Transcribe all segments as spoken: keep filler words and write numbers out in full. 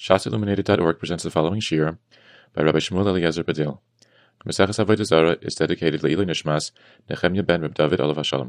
Shas Illuminated dot org presents the following shir by Rabbi Shmuel Eliezer Badil. Maseches Avodah Zarah is dedicated to Leilui Nishmas Nechemya ben Reb David Olav Hashalom.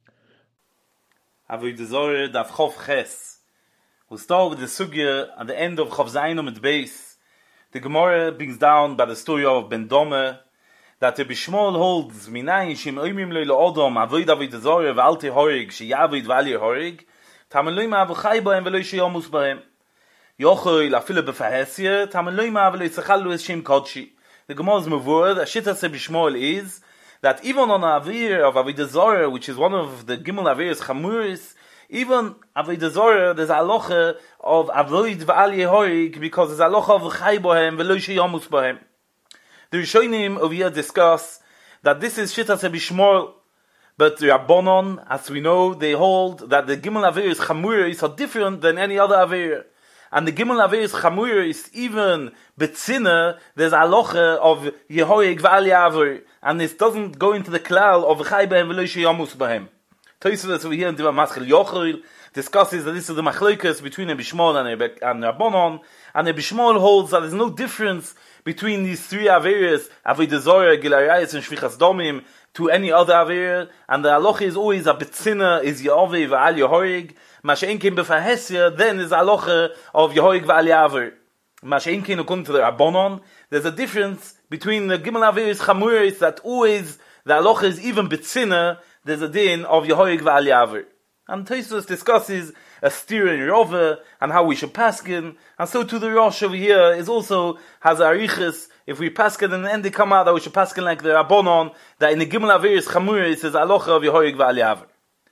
Avodah Zarah daf Chof Ches. We start with the sugya at the end of Chof Zayin mit Beis. The Gemara brings down by the story of Ben Dome that Rabbi Shmuel holds minayin shim oimim lo le'odom avoid Avodah Zarah ve'alte horig she'yavid ve'ali horig tameloi ma'avachai b'hem ve'lo she'yamus b'hem. Yochoi la fila b'fahesia, tameloi ma'avelo yitzchalu es shem kodshi. The Gemara's mavur, the shita se b'shmoel is, that even on an avir of Avodah Zarah, which is one of the Gimel Avirs Chamuris, even Avodah Zarah, there's a halacha of avoid v'al yehorig, because there's a halacha of chai bohem ve'lo sheyamus bohem. The Rishonim over here discuss that this is shita se b'shmoel, but the Rabbanon, as we know, they hold that the Gimel Avirs Chamuris are different than any other avir. And the Gimel Averis Chamur is even Betzina, there's a halacha of Yehoig V'al Yaver, and this doesn't go into the klal of Chai B'hem V'lo Sheyamus B'hem. Tosfos over here in Divrei Maschil Yochel discusses that this is the machlokas between Rabbi Shmuel and Rabbanon, and Rabbi Shmuel holds that there's no difference between these three Averis, Avodah Zarah, Gilui Arayos, and Shvichas Domim, to any other Aver, and the halacha is always a Betzina, is Yehovei V'al Yehoig. Masha'inkin b'fahesia, then is a halacha of Yehoig v'al yaver. Masha'inkin, according to the Rabbanon, there's a difference between the Gimel Averis Chamuris, that always the halacha is even betzina, there's a din of Yehoig v'al yaver. And Tosfos discusses a steer in Rove, and how we should paskin, and so to the Rosh over here is also has a arichis, if we paskin and then they come out that we should paskin like the Rabbanon, that in the Gimel Averis Chamuris is a halacha of Yehoig v'al yaver.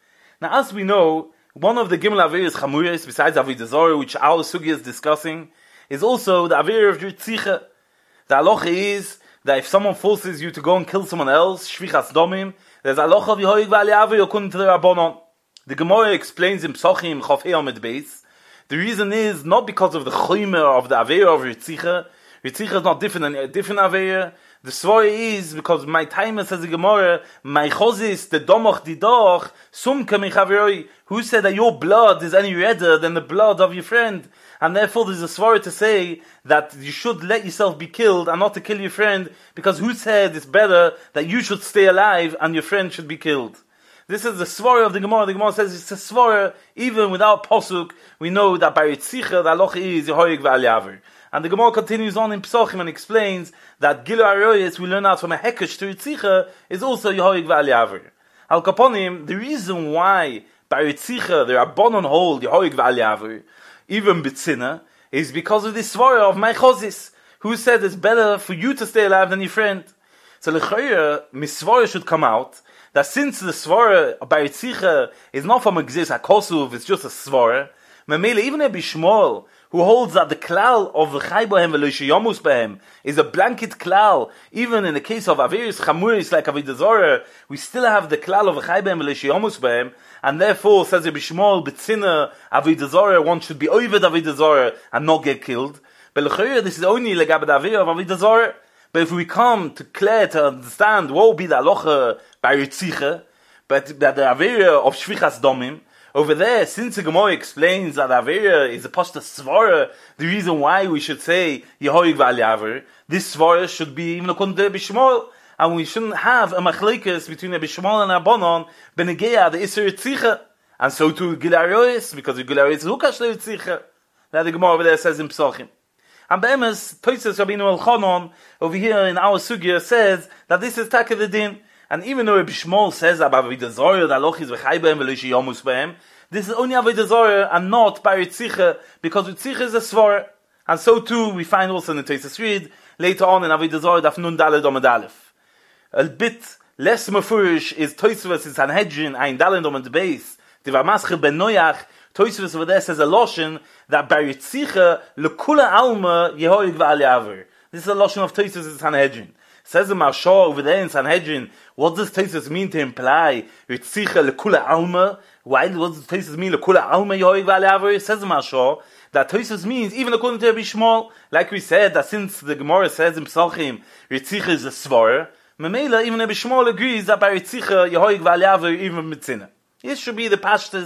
Now as we know, one of the Gimel Averis Chamuris, besides Avodah Zarah, which our sugi is discussing, is also the Aver of Ritzicha. The halacha is that if someone forces you to go and kill someone else, Shvichas Domim, there's a halacha of Yehoig v'al yaver according to the Rabbanon. The Gemara explains in Psochim Chof Amid Beis. The reason is not because of the Choymer of the Aver of Ritzicha. Ritzicha is not different than a different Aver. The story is because my timer says the Gemara, my chozis, the domoch didoch, sumka mechaveroi, who said that your blood is any redder than the blood of your friend? And therefore there's a story to say that you should let yourself be killed and not to kill your friend, because who said it's better that you should stay alive and your friend should be killed? This is the svara of the Gemara. The Gemara says it's a svara, even without posuk, we know that by Ritzicha, the halacha is Yehoig v'al yaver. And the Gemara continues on in Psochim and explains that Gilui Arayos we learn out from a Hekesh to Ritzicha is also Yehoig v'al yaver. Al Kaponim, the reason why by Ritzicha the Rabbanon hold Yehoig v'al yaver, even Betzina, is because of this svara of my chozis, who said it's better for you to stay alive than your friend. So l'chayra, misvara should come out, that since the svara by Ritzicha is not from a gzis hakosuv, it's just a svara, Mamela, even Rabbi Shmuel, who holds that the klal of the chai bohem ve'lo sheyamus bohem is a blanket klal, even in the case of Averis Chamuris like Avodah Zarah, we still have the klal of the chai bohem ve'lo sheyamus bohem, and therefore, says Rabbi Shmuel, betzina Avodah Zarah, one should be over the Avodah Zarah and not get killed. But l'chayra, this is only legab the Aver of Avodah Zarah. But if we come to clear to understand what will be the halacha by Ritzicha, but that the Aver of Shvichas Domim, over there, since the Gemara explains that Avera is a pashta svara, the reason why we should say Yehoig v'al yaver, this svara should be even according to Rabbi Shmuel, and we shouldn't have a machlekes between Rabbi Shmuel and Rabbanon benegeya the Isser Ritzicha, and so to Gilui Arayos, because the Gilui Arayos is hukash le'Ritzicha. That the Gemara over there says in Psochim. And Be'emes, Tosfos Rabbeinu Elchanan over here in our sugya says that this is Taka the Din. And even though Rabbi Shmuel says about Avodah Zarah, the halacha is v'chai b'hem ve'lo sheyamus b'hem, this is only Avodah Zarah and not by Ritzicha, because Ritzicha is a svara. And so too we find also in the Tosfos read later on in Avodah Zarah daf nun daled omid aleph. A bit less mefurish is Tosfos in Sanhedrin ein daled omid beis Divrei Maschil ben Noach. Tosfos over there says a loshen that by Ritzicha lekula alma Yehoig v'al yaver. This is a loshen of Tosfos in Sanhedrin. Says the Marsha over there in Sanhedrin, what does Tosfos mean to imply Ritzicha lekula alma? Why does Tosfos mean lekula alma Yehoig v'al yaver? Says the Marsha that Tosfos means even according to Rabbi Shmuel, like we said that since the Gemara says in Psochim Ritzicha is a svara, Mamela even Rabbi Shmuel agrees that by Ritzicha Yehoig v'al yaver even mitzina. This should be the pashtas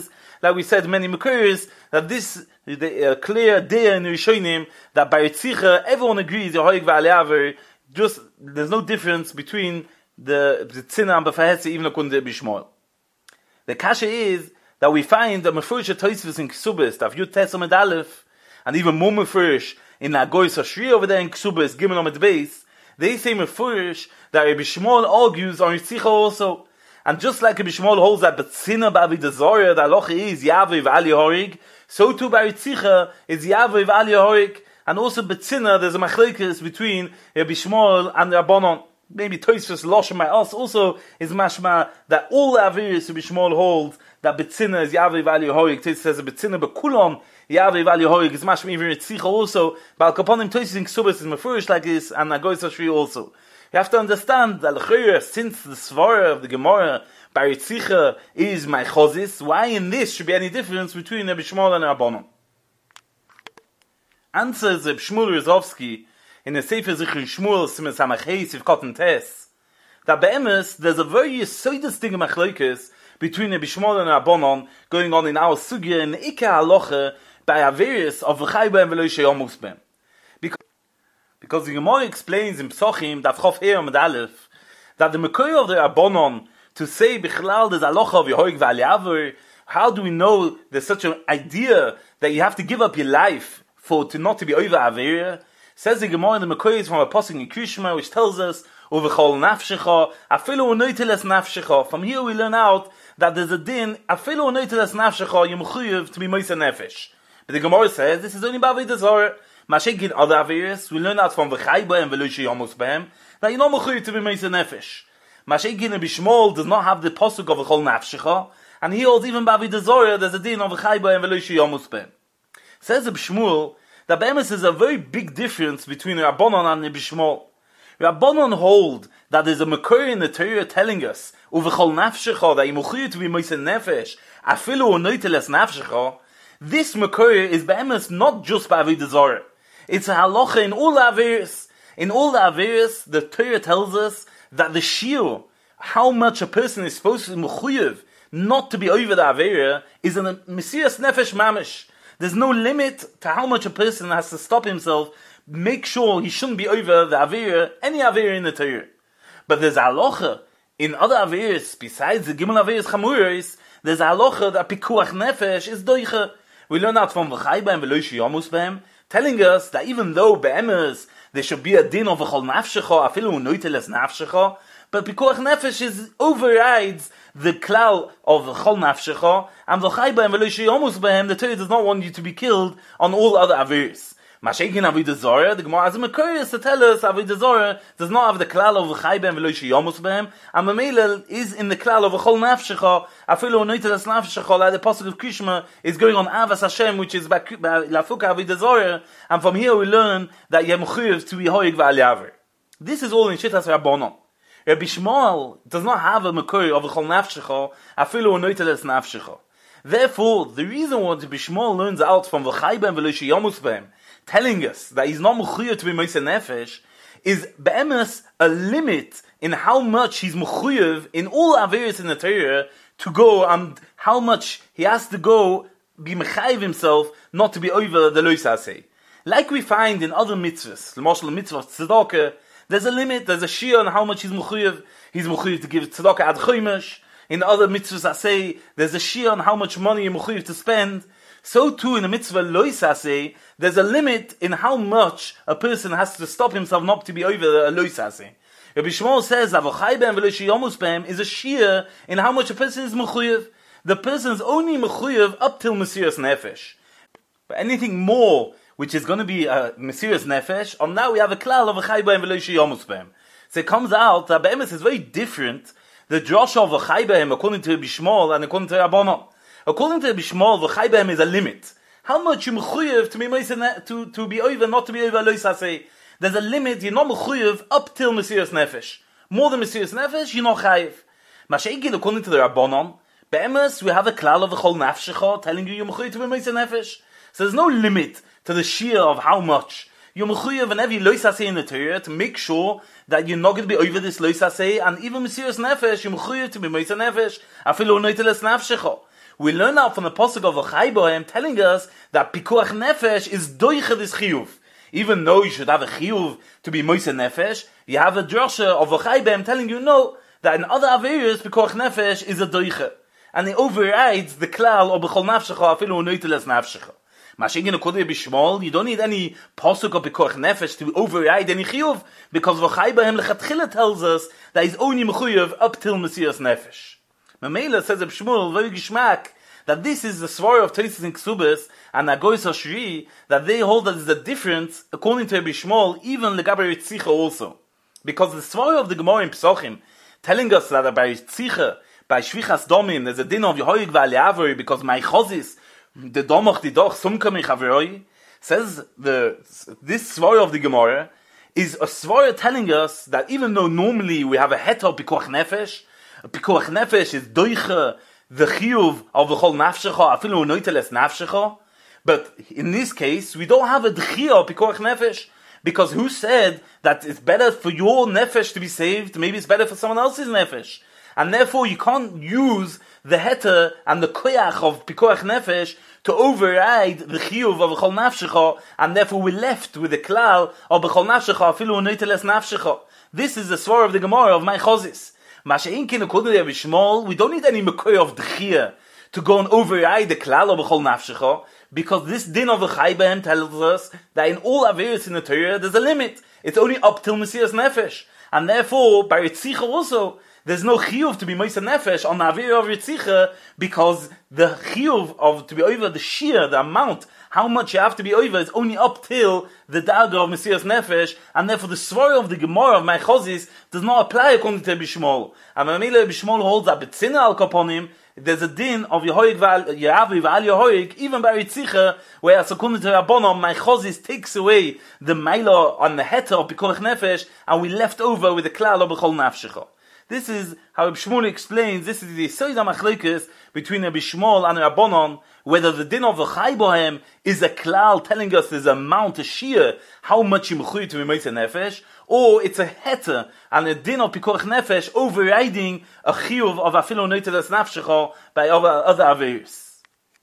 like we said, many Makurs, that this the uh, clear idea in the Rishonim that by Ritzicha everyone agrees Yehoig v'Aliaver. Just there's no difference between the the Tzina and Befahetse even according to Bishmoel. The kasha is that we find the Mefurish Tosfos in Ksubis, that Yud Tes Amud Aleph, and even more Mefurish in Agoyis Hashri over there in Ksubis, Gimel Amud Beis. They say Mefurish that Rabbi Shmuel argues on Ritzicha also. And just like Rabbi Shmuel holds that Betzina B'Avodah Zarah, the halacha is Yaveh v'Al Yehorig, so too by Ritzicha is Yaveh v'Al Yehorig. And also Betzina, there's a machlekes between Rabbi Shmuel and Rabbanon. Maybe Tosfos Loshem by us also is mashma that all the Averis Rabbi Shmuel holds that Betzina is Yaveh v'Al Yehorig. Tosfos says Betzina B'Kulon Yaveh v'Al Yehorig is mashma even Ritzicha also. But Al-Kaponim Tosfos in Ksubas is mefurish like this, and Agoyis Hashri also. You have to understand that since the Svara of the Gemara by Ritzicha is my chozis, why in this should be any difference between Rabbi Shmuel and Rabbanon? Answers Rabbi Shmuel Rozovsky in the Sefer Zichron Shmuel Siman Samachay Sivkot and Tes that be'emes there's a very yesodus thing machlokes between Rabbi Shmuel and Rabbanon going on in our sugya in the Ikar Halacha by Averis of V'chai B'hem V'lo Sheyamus B'hem. Because the Gemara explains in Psochim, Daf Chof Hei Amud Aleph, that the Mekoy of the Rabbanon to say Bichlal there's halacha of Yehoig v'Aliaver, how do we know there's such an idea that you have to give up your life for to not to be over Averia? Says the Gemara in the Mekoy is from a passage in Krishma which tells us Uvechol Nafshecha, Afilu Unoiteles Nafshecha. From here we learn out that there's a din Afilu Unoiteles Nafshecha Yemuchuyev to be Moisa Nefesh. But the Gemara says this is only B'Avodah Zarah. Mashik in other Averis, we learn out from V'chai B'hem V'lo Sheyamus B'hem that you're not mechuyev to be Meisa Nefesh. Mashik in Rabbi Shmuel does not have the posuk of V'chol Nafshecha, and he holds even B'Avodah Zarah there's a din of V'chai B'hem V'lo Sheyamus B'hem. Says Rabbi Shmuel that Be'emes is a very big difference between Rabbanon and Rabbi Shmuel. Rabbanon hold that there's a Mekor in the Torah telling us Uv'chol Nafshecha that you're mechuyev to be Meisa Nefesh afilu unoiteles Nafshecha. This Mekor is Be'emes not just B'Avodah Zarah. It's a halacha in all the Averis. In all the Averis, the Torah tells us that the shiur, how much a person is supposed to be mechuyev, not to be over the Avera, is a Mesiras Nefesh Mamish. There's no limit to how much a person has to stop himself, make sure he shouldn't be over the Avera, any Avera in the Torah. But there's a halacha in other Averis, besides the Gimel Averis Chamuris, there's a halacha that Pikuach Nefesh is doicha. We learn out from V'chai B'hem V'lo Sheyamus B'hem, telling us that even though be'emes there should be a din of V'chol Nafshecha, afilu unoiteles Nafshecha, but Pikuach Nefesh is overrides the klal of V'chol Nafshecha, and V'chai B'hem V'lo Sheyamus B'hem, the Torah does not want you to be killed on all other Averis. Mashiach Avodah Zarah, the Gemara has a Mekorius to tell us Avodah Zarah does not have the klal of V'chai B'hem V'lo Sheyamus B'hem, and Mamela is in the klal of V'chol Nafshecha, afilu unoiteles Nafshecha, like the Pasuk of Krishma is going on Avas Hashem, which is Lafuka Avodah Zarah, and from here we learn that you have mechuyev to be Yehoig v'Aliaver. This is all in Shittas Rabbanon. Rabbi Shmuel does not have a Mekor of V'chol Nafshecha, afilu unoiteles Nafshecha. Therefore, the reason why Rabbi Shmuel learns out from V'chai B'hem V'lo Sheyamus B'hem, telling us that he's not mechuyev to be Moisa Nefesh, is be'emes a limit in how much he's mechuyev in all Averis in the Torah to go, and how much he has to go be mechayiv himself not to be over the lois aseh. Like we find in other mitzvahs, the marshal mitzvah of tzedakah, there's a limit, there's a shia on how much he's mechuyev. He's mechuyev to give tzedakah ad chomesh. In other mitzvahs I say, there's a shia on how much money you're mechuyev to spend. So too in the mitzvah lois aseh, there's a limit in how much a person has to stop himself not to be over a lois aseh. Rabbi Shmuel says that V'chai B'hem V'lo Sheyamus B'hem is a shia in how much a person is mechuyev. The person is only mechuyev up till Mesiras Nefesh. But anything more, which is going to be a Mesiras Nefesh, and now we have a klal of V'chai B'hem V'lo Sheyamus B'hem. So it comes out that Be'emes is very different, the drasha of V'chai B'hem according to Rabbi Shmuel and according to Rabbanon. According to Rabbi Shmuel, V'chai B'hem is a limit. How much you mechuyev to be to to be over, not to be over lois aseh. There's a limit. You're not mechuyev up till Mesiras Nefesh. More than Mesiras Nefesh, you're not chayiv. Mashiach, according to the Rabbanon, be'emes we have a klal of V'chol Nafshecha telling you you're mechuyev to be Moisa Nefesh. So there's no limit to the shia of how much you're mechuyev in every lois aseh in the Torah to make sure that you're not going to be over this lois aseh, and even Mesiras Nefesh you're mechuyev to be Moisa Nefesh. Afilu unoiteles Nafshecha. We learn out from the Pasuk of V'chai Bohem telling us that Pikuach Nefesh is doicha this chiyuv. Even though you should have a chiyuv to be Moise Nefesh, you have a drasha of V'chai Bohem telling you no, that in other Averis Pikuach Nefesh is a doicha. And he overrides the klal of B'chol Nafshecha afilu u'noiteles Nafshecha. Mashingin Kodei Bishmol, you don't need any Pasuk of Pikuach Nefesh to override any chiyuv, because V'chai Bohem lechatchila tells us that he's only mechuyev up till Mesias Nefesh. Mamela says of Shmuel, very gishmak, that this is the svar of Tosfos and Ksubas and Agois Hashri, that they hold that there's a difference, according to Rabbi Shmuel, even Legaber Ritzicha also. Because the svar of the Gemara in Pesachim, telling us that by Ritzicha, by Shvichas Domim, there's a din of Yehoyig V'Aleavori, because my chozis, the Domach Didoch Sumkamich Averoi, says the, this svar of the Gemara, is a svar telling us that even though normally we have a heter Pikuach Nefesh, Pikuach Nefesh is doicha the chiyuv of the whole nafshecha, afilu noiteles nafshecha. But in this case, we don't have a d'chiyah Pikuach Nefesh, because who said that it's better for your nefesh to be saved? Maybe it's better for someone else's nefesh, and therefore you can't use the heter and the koyach of Pikuach Nefesh to override the chiyuv of the whole nafshecha, and therefore we're left with the klal of the whole nafshecha, afilu noiteles nafshecha. This is the svar of the Gemara of my chozis. We don't need any mekoy of d'chiyah to go and override the klal of b'chol nafshecha, because this din of V'chai Bohem tells us that in all averis in the Torah there's a limit. It's only up till Mesias Nefesh, and therefore by Ritzicha also there's no chiyuv to be Mesias Nefesh on the avir of Ritzicha, because the chiyuv of to be over the shear, the amount, how much you have to be over, is only up till the daga of Mesias Nefesh, and therefore the svar of the Gemara of my chozis does not apply according to Bishmol. And Mamela Bishmol holds that B'tzina al kaponim, there's a din of Yehoyig Yehavi V'al Yehoyig, even by Ritzicha, where according to Rabbanon, my chozis takes away the maila on the heter of Pikuach Nefesh, and we left over with the klal of B'chol Nafshecha. This is how Reb Shmuel explains, this is the Yesod HaMachlokes between Reb Shmuel and Rabbanon, whether the din of V'chai Bohem is a klal telling us there's a amount, a shear, how much you mechuy to be Moshe Nefesh, or it's a heter and a din of Pikuach Nefesh overriding a chiyuv of afilu noiteles nafshecha by other, other averis.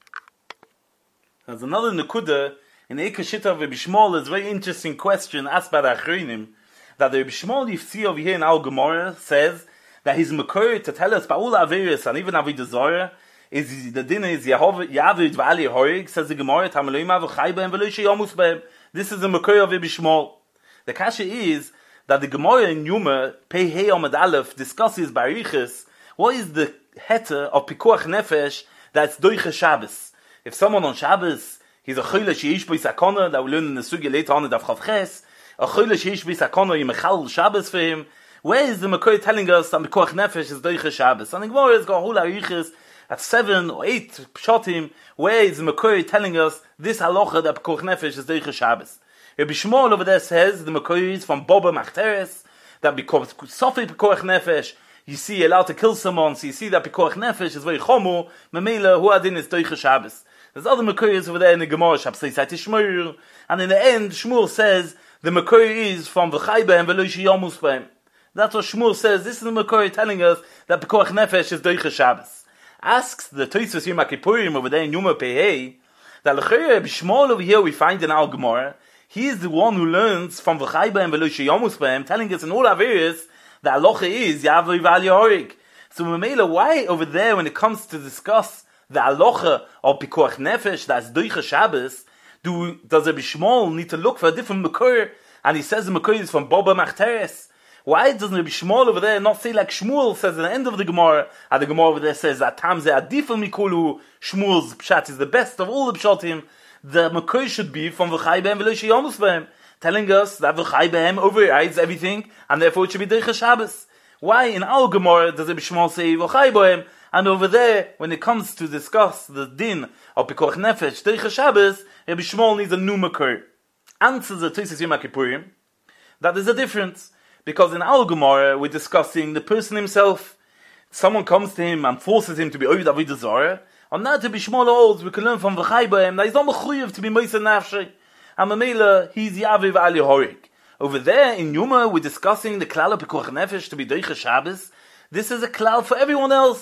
There's another nekuda in the Eika Shita of Reb Shmuel, is a very interesting question asked by the Achronim, that the Reb Shmuel you see over here in our Gemara says that his mekoy to tell us by all averis and even Avodah Zarah is the din is Yavid V'al Yehoyig, says the Gemara, Tamaloima V'chai Bohem V'lo Sheyamus Bohem. This is the mekoy of Reb Shmuel. The kasha is that the Gemara in Yuma Pei Hei Amud Aleph discusses bariches what is the heter of Pikuach Nefesh that's doicha Shabbos. If someone on Shabbos he's a choyle sheish bo sakona, that we learn in the sugya later on in Daf Chav Ches, a choyle sheish bo sakona yimechal Shabbos for him. Where is the mekoy telling us that Pikuach Nefesh is doicha Shabbos? And the Gemara has got a whole ariches at seven or eight pshatim. Where is the mekoy telling us this halacha that Pikuach Nefesh is doicha Shabbos? Rabbi Shmuel over there says the mekoy is from Boba Machteres, that because Sofi Pikuach Nefesh, you see you're allowed to kill someone, so you see that Pikuach Nefesh is very chomu, Mamela, who adin is doicha Shabbos. There's other mekoyes over there in the Gemara, Shabsei Sati Shmuel, and in the end, Shmuel says the mekoy is from V'chai Bohem V'lo Sheyamus Bohem. That's what Shmuel says. This is the mekoy telling us that Pikuach Nefesh is doicha Shabbos. Asks the Tosfos Yom Kippurim over there in Yuma Pehei, that L'chayr Shmuel over here we find in our Gemara, he is the one who learns from V'chai Bohem V'lo Sheyamus Bohem, telling us in all averis that halacha is Yavid V'al Yehoyig. So Mamela, why over there when it comes to discuss the halacha of Pikuach Nefesh that's doicha Shabbos, do does Rabbi Shmuel need to look for a different mekoy? And he says the mekoy is from Boba Machteres. Why doesn't Rabbi Shmuel over there not say like Shmuel says at the end of the Gemara? And the Gemara over there says that Tamze Adifel Mikolu, Shmuel's pshat is the best of all the pshatim. The mekoy should be from V'chai Bohem V'lo Sheyamus Bohem, telling us that V'chai Bohem overrides everything, and therefore it should be doicha Shabbos. Why in our Gemara does Rabbi Shmuel say V'chai Bohem, and over there, when it comes to discuss the din of Pikuach Nefesh doicha Shabbos, Rabbi Shmuel needs a new mekoy? Answers the Tosfos Yom Kippurim that there's a difference, because in our Gemara we're discussing the person himself. Someone comes to him and forces him to be Ovid Avodah Zarah. On that, Rabbi Shmuel holds, we can learn from V'chai Bohem that he's not mechuyev to be Moshe Nafshe. And Mamela, he's Yavid V'al Yehoyig. Over there in Yuma, we're discussing the klal of Pikuach Nefesh to be doicha Shabbos. This is a klal for everyone else.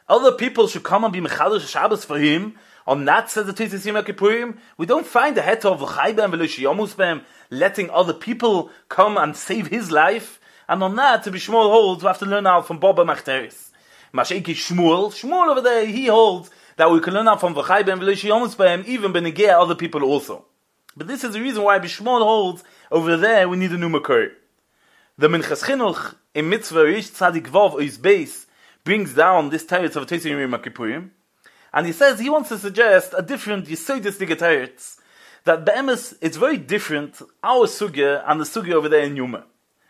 other people should come and be Mechadish Shabbos for him. On that, says the Tosfos Yom Kippurim, we don't find the heter of V'chai B'hem V'lo Sheyamus B'hem letting other people come and save his life. And on that, to be Shmuel holds, we have to learn out from Baba Machteris. Masheki Shmuel, Shmuel over there, he holds that we can learn out from V'chai B'hem V'lo Sheyamus B'hem, even Benegea other people also. But this is the reason why Bishmuel holds over there we need a new Makor. The Minchas Chinuch in Mitzvah Rish Tzadik Vav Ois Beis brings down this teretz of Tosfos Yom Kippurim. And he says he wants to suggest a different Yesodis Teretz, that be'emes it's very different, our sugya and the sugya over there in Yuma.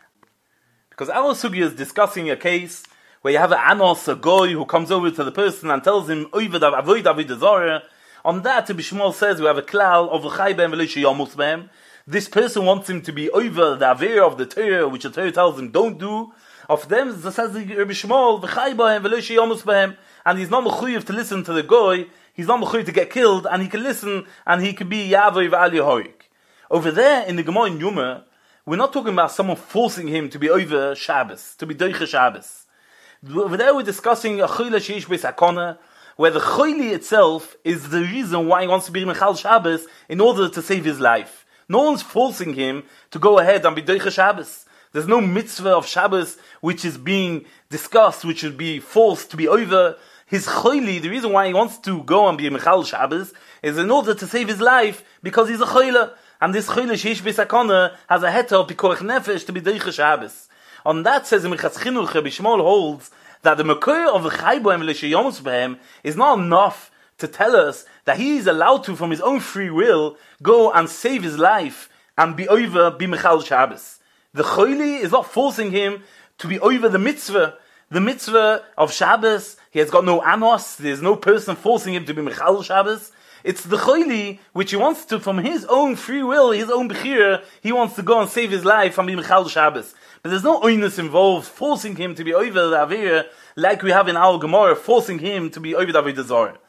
Because our sugya is discussing a case where you have an anos, a goy, who comes over to the person and tells him, Oived avoid avodah zarah. On that, Rabbi Shmuel says we have a klal of l'chai b'hem v'lo sheyamus b'hem. This person wants him to be over the avera of the Torah, which the Torah tells him don't do. Of them, it says Rabbi Shmuel, v'chai b'hem v'lo sheyamus b'hem. And he's not mechuyev to listen to the goy, he's not mechuyev to get killed, and he can listen, and he can be Yavoi v'al Yehorik. Over there, in the Gemara in Yuma, we're not talking about someone forcing him to be over Shabbos, to be doiche Shabbos. Over there we're discussing a choyle sheish beis hakona, where the choyle itself is the reason why he wants to be Mechal Shabbos, in order to save his life. No one's forcing him to go ahead and be doiche Shabbos. There's no mitzvah of Shabbos which is being discussed, which should be forced to be over. His choyle, the reason why he wants to go and be a Mechal Shabbos, is in order to save his life, because he's a choyle. And this choyle sheish beis hakona has a heter of pikuach nefesh to be doiche Shabbos. On that says in Minchas Chinuch, Rabbi Shmuel holds that the makor of the chai b'hem v'lo sheyamus b'hem is not enough to tell us that he is allowed to, from his own free will, go and save his life and be over be Mechal Shabbos. The choyle is not forcing him to be over the mitzvah. The mitzvah of Shabbos, he has got no anos, there's no person forcing him to be Mechal Shabbos. It's the choyle which he wants to, from his own free will, his own bechira, he wants to go and save his life and be Mechal Shabbos. But there's no oinus involved forcing him to be over the avera, like we have in our Gemara, forcing him to be over the avodah zarah.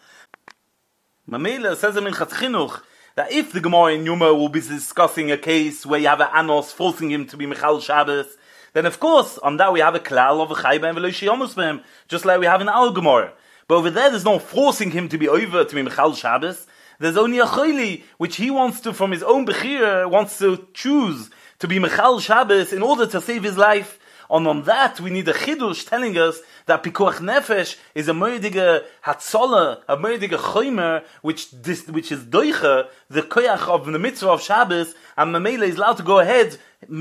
Mamela says in Minchas Chinuch that if the Gemara in Yuma will be discussing a case where you have an anos forcing him to be Mechal Shabbos, then of course on that we have a klal of a chai b'hem v'lo sheyamus b'hem, just like we have in our Gemara. But over there, there's no forcing him to be over to be Mechal Shabbos. There's only a choyle which he wants to, from his own bechira, wants to choose to be Mechal Shabbos in order to save his life. And on that, we need a chidush telling us that pikuach nefesh is a moedige hatzola, a moedige choymer, which this, which is doicha, the koyach of the mitzvah of Shabbos, and Mamela is allowed to go ahead,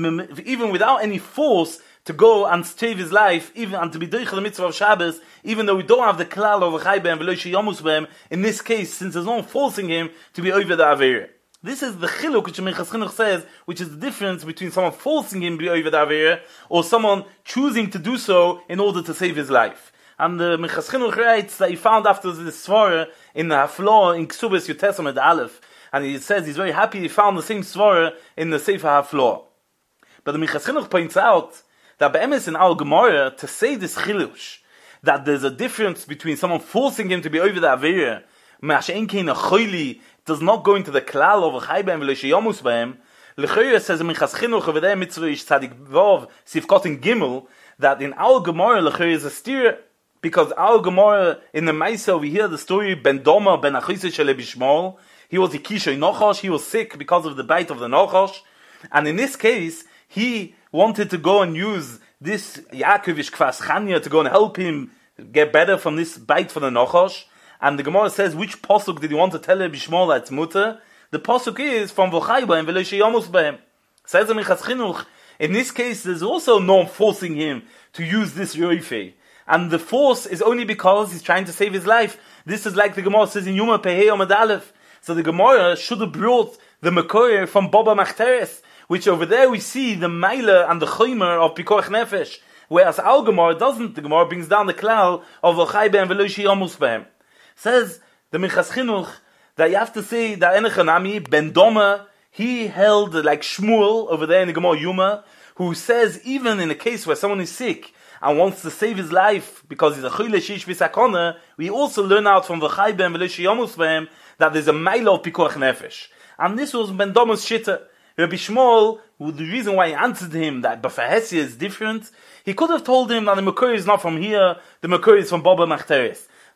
even without any force, to go and save his life, even and to be doicha the mitzvah of Shabbos, even though we don't have the klal of chai b'hem v'lo sheyamus b'hem in this case, since there's no one forcing him to be over the avera. This is the chiluk which Minchas Chinuch says, which is the difference between someone forcing him to be over the avera, or someone choosing to do so in order to save his life. And the Minchas Chinuch writes that he found after this svara in the Haflor in Ksubas Yotesam Ed Aleph, and he says he's very happy he found the same svara in the Sefer Haflor. But the Minchas Chinuch points out that be'emes in our Gemara, to say this chilush, that there's a difference between someone forcing him to be over the avera, ma'ashein kein a choyle, does not go into the klal of a chai b'hem v'lo sheyamus b'hem. L'choyer says in Minchas Chinuch over there mitzvah ish tzadik vav sifkot in gimel, that in our Gemara l'choyer is a steer, because our Gemara in the Maisa we hear the story ben Doma ben Achise shel Bishmol. He was a kishoy nochosh, he was sick because of the bite of the nochosh, and in this case he wanted to go and use this Yaakovish Kvas Chanya to go and help him get better from this bite from the nochosh. And the Gemara says, which pasuk did he want to tell Rabbi Shmuel that it's mutter? The pasuk is from V'chai b'hem v'lo sheyamus b'hem. Says the Minchas Chinuch, in this case there's also no one forcing him to use this yoifei. And the force is only because he's trying to save his life. This is like the Gemara says in Yuma Pehei Amud Aleph. So the Gemara should have brought the Makor from Baba Machteres, which over there we see the Meile and the Choymer of Pikuach Nefesh. Whereas our Gemara doesn't. The Gemara brings down the klal of V'chai b'hem v'lo sheyamus b'hem. Says the Minchas Chinuch that you have to say that Enechanami Ben Doma, he held like Shmuel over there in the Gemara Yuma, who says even in a case where someone is sick and wants to save his life because he's a choyle sheish beis hakona, we also learn out from V'chai b'hem v'lo sheyamus b'hem that there's a mile of pikuach nefesh. And this was Ben Doma's shitta. Rabbi Shmuel, the reason why he answered him that B'fahesia is different, he could have told him that the Makor is not from here, the Makor is from Baba Machteres.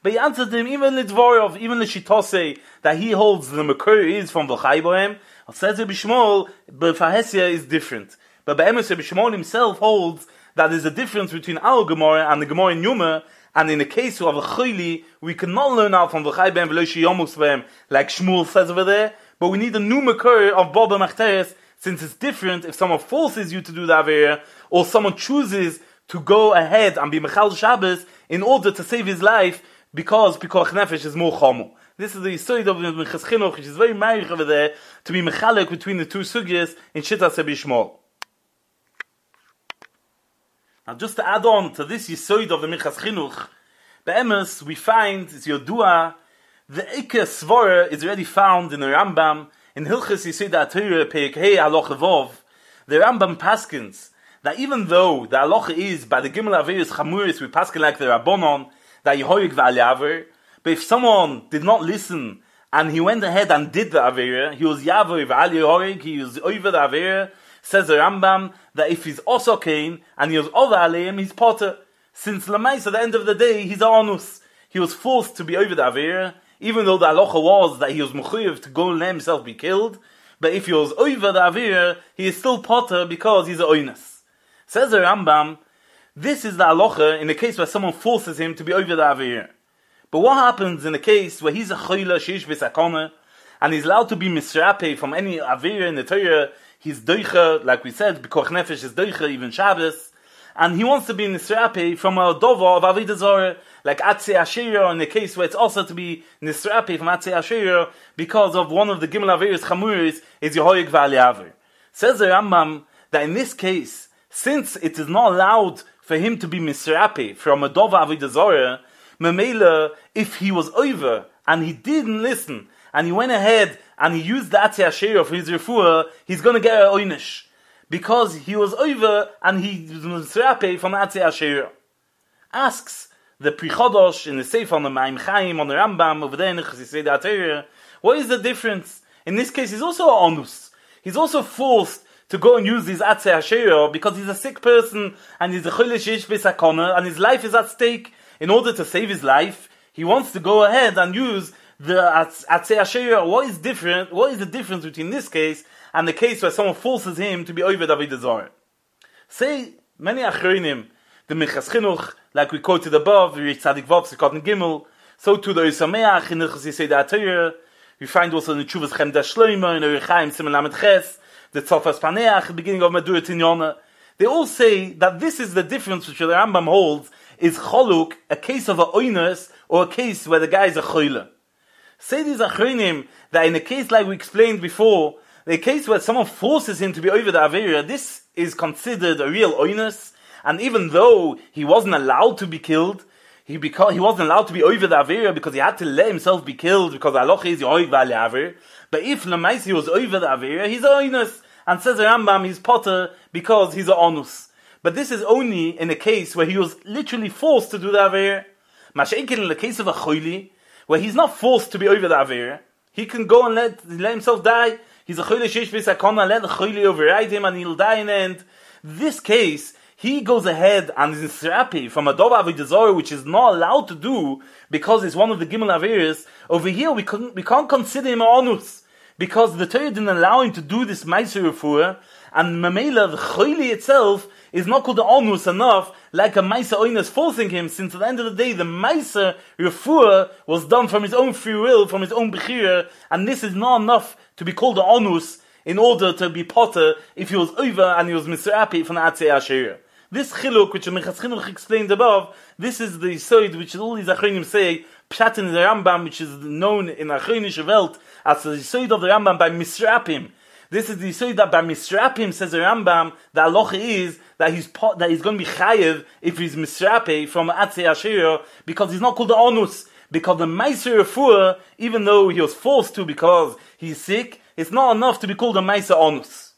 But he answered him, even Lidvorov, even the Shitose, that he holds the Makor is from V'chai Bohem. Says Rabbi Shmuel, but Fahesia is different. But Be'emes Rabbi Shmuel himself holds that there's a difference between our Gemara and the Gemara in Yuma, and in the case of a Chayli, we cannot learn out from V'chai Bohem V'lo Shiyomus Bohem, like Shmuel says over there, but we need a new Makor of Baba Machteres, since it's different if someone forces you to do the Avera, or someone chooses to go ahead and be Mechal Shabbos in order to save his life, because Pikuach Nefesh is more Chomu. This is the story of Minchas Chinuch, which is very married over there, to be mechalek between the two sugyas in Shittas Rabbi Shmuel. Now, just to add on to this Yisoid of the Minchas Chinuch, Be'emes, we find, it's Yodua, the Ike Svara is already found in the Rambam, in Hilchas Yisoid HaTorah, Perek Hey Halacha Vov. The Rambam paskins, that even though the halacha is, by the Gimel Averis Chamuris, we paskin like the Rabbonon, that Yehoyik V'al but if someone did not listen and he went ahead and did the Avera, he was Yavor V'al Yehoyik, he was over the Avera, says the Rambam, that if he's also Kain and he was over Aleim, he's Potter. Since Lamais, at the end of the day, he's Anus. He was forced to be over the Avera, even though the halacha was that he was Mechuyev to go and let himself be killed. But if he was over the Avera, he is still Potter because he's a Oinus. Says the Rambam, this is the halacha in the case where someone forces him to be over the Avera. But what happens in the case where he's a choila sheish b'sakona and he's allowed to be misrape from any avera in the Torah? He's doicha, like we said, b'koch nefesh is doicha, even Shabbos, and he wants to be nisrape from a dova of avodah zarah, like atzei asherah, in the case where it's also to be nisrape from atzei asherah because of one of the gimel averas chamuris is yehoyik v'al yaver. Says the Rambam that in this case, since it is not allowed for him to be misrape from a dova avodah zarah, Memela, if he was over and he didn't listen and he went ahead and he used the Atzei Asherah for his refuah, he's going to get a oinish because he was over and he was misrape from Atzei Asherah. Asks the Pri Chodosh in the Sefer on the Ma'im Chaim on the Rambam over there in the Chassidei HaTorah, what is the difference? In this case, he's also an onus. He's also forced to go and use his Atzei Asherah because he's a sick person and he's a choile sheish b'sakona and his life is at stake. In order to save his life, he wants to go ahead and use the Atzei Asherah. What is different? What is the difference between this case and the case where someone forces him to be over Avodah Zarah? Say many achronim, the Minchas Chinuch, like we quoted above, the Tzadik Vav Sikot and Gimel, so too the Yisameach in the Chassidei HaTorah. We find also in the Tshuvas Chemda Shloimo, in the Rechaim Siman Lamed Ches, the Tzofas Paneach, the beginning of Medurat Tinyona. They all say that this is the difference which the Rambam holds. Is choluk a case of a oinus or a case where the guy is a choyle? Say these achronim that in a case like we explained before, the case where someone forces him to be over the avera, this is considered a real oinus, and even though he wasn't allowed to be killed, he beca- he wasn't allowed to be over the avera because he had to let himself be killed because Allah is yoig v'al aver. But if lemais he was over the avera, he's a oinus, and says the Rambam he's potter because he's a onus. But this is only in a case where he was literally forced to do the Aveir. Masha'inkin, in the case of a Choili, where he's not forced to be over the Aveir, he can go and let, let himself die. He's a Choili sheish b'sakona, let the Choili override him and he'll die in the end. This case, he goes ahead and is serapi from a Dova Avodah Zarah, which is not allowed to do because it's one of the Gimel Aveiros. Over here, we, couldn't, we can't consider him a Onus because the Torah didn't allow him to do this Meiser Refuah, and Mamela, the Choili itself, is not called the onus enough, like a Maisa Oinus forcing him, since at the end of the day, the Maisa Refuah was done from his own free will, from his own Bechira, and this is not enough to be called the onus in order to be potter if he was over and he was misrapi from the Atzei Asherah. This chiluk, which the Minchas Chinuch explained above, this is the Yisoid, which all these Achronim say, Pshat in the Rambam, which is known in Achronish Welt as the Yisoid of the Rambam by misrapim. This is the Yisoid that by misrapim, says the Rambam, the halacha is that he's pot, that he's going to be chayev if he's misrape from Atzei Asherah because he's not called the onus. Because the Meiser Refuah, even though he was forced to because he's sick, it's not enough to be called a Meiser onus.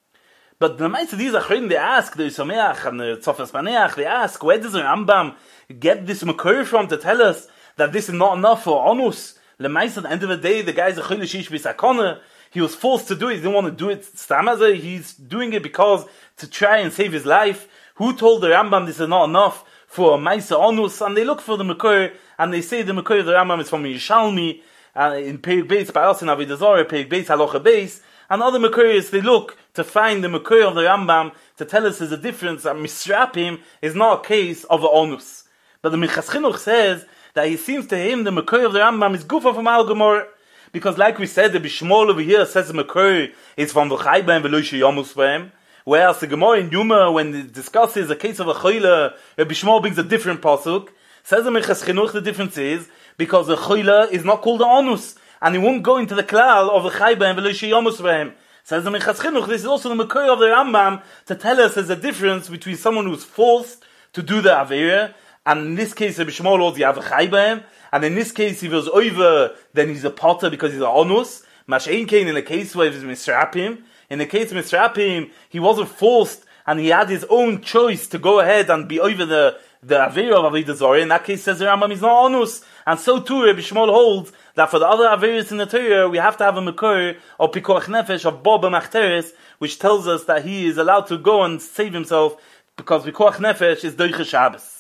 But the Meiser, these Achronim, they ask, the Yisameach and the Tzofas Paneach, they ask, where does the Rambam get this Makor from to tell us that this is not enough for onus? The Meiser, at the end of the day, the guy's a choile sheish b'sakona. He was forced to do it. He didn't want to do it stamaza. He's doing it because to try and save his life. Who told the Rambam this is not enough for Maisa Onus, and they look for the Makor, and they say the Makor of the Rambam is from Yerushalmi, uh, in Perek Beis, by us in Avodah Zarah, Perek Beis, Halacha Beis, and other Makoris, they look to find the Makor of the Rambam to tell us there's a difference that Misrapim is not a case of the Onus. But the Minchas Chinuch says that he seems to him the Makor of the Rambam is Gufa from Al Gemara, because like we said, the Bishmol over here says the Makor is from the Chayba and Veloisha Yamus Behem, whereas the Gemara in Yuma, when it discusses a case of a Choyle, the Bishmol brings a different pasuk. Says the Minchas Chinuch, the difference is because the Choyle is not called the Onus, and he won't go into the klal of the Chayba and Veloisha Yamus Behem. Says the Minchas Chinuch, this is also the Makor of the Rambam to tell us there's a difference between someone who's forced to do the Aveira, and in this case, the Bishmol holds you have a Chayba, and in this case, if he was over, then he's a potter because he's an Onus. Mashein Kain, in the case where he's Misrapim, in the case of Misrapim, he wasn't forced, and he had his own choice to go ahead and be over the the Aveira of Avodah Zarah. In that case, says the Rambam, he's not Onus. And so too, Rabbi Shmuel holds that for the other Aveiros in the Torah, we have to have a Makor of Pikuach Nefesh, of Bo B'Machteres, which tells us that he is allowed to go and save himself, because Pikuach Nefesh is Doiche Shabbos.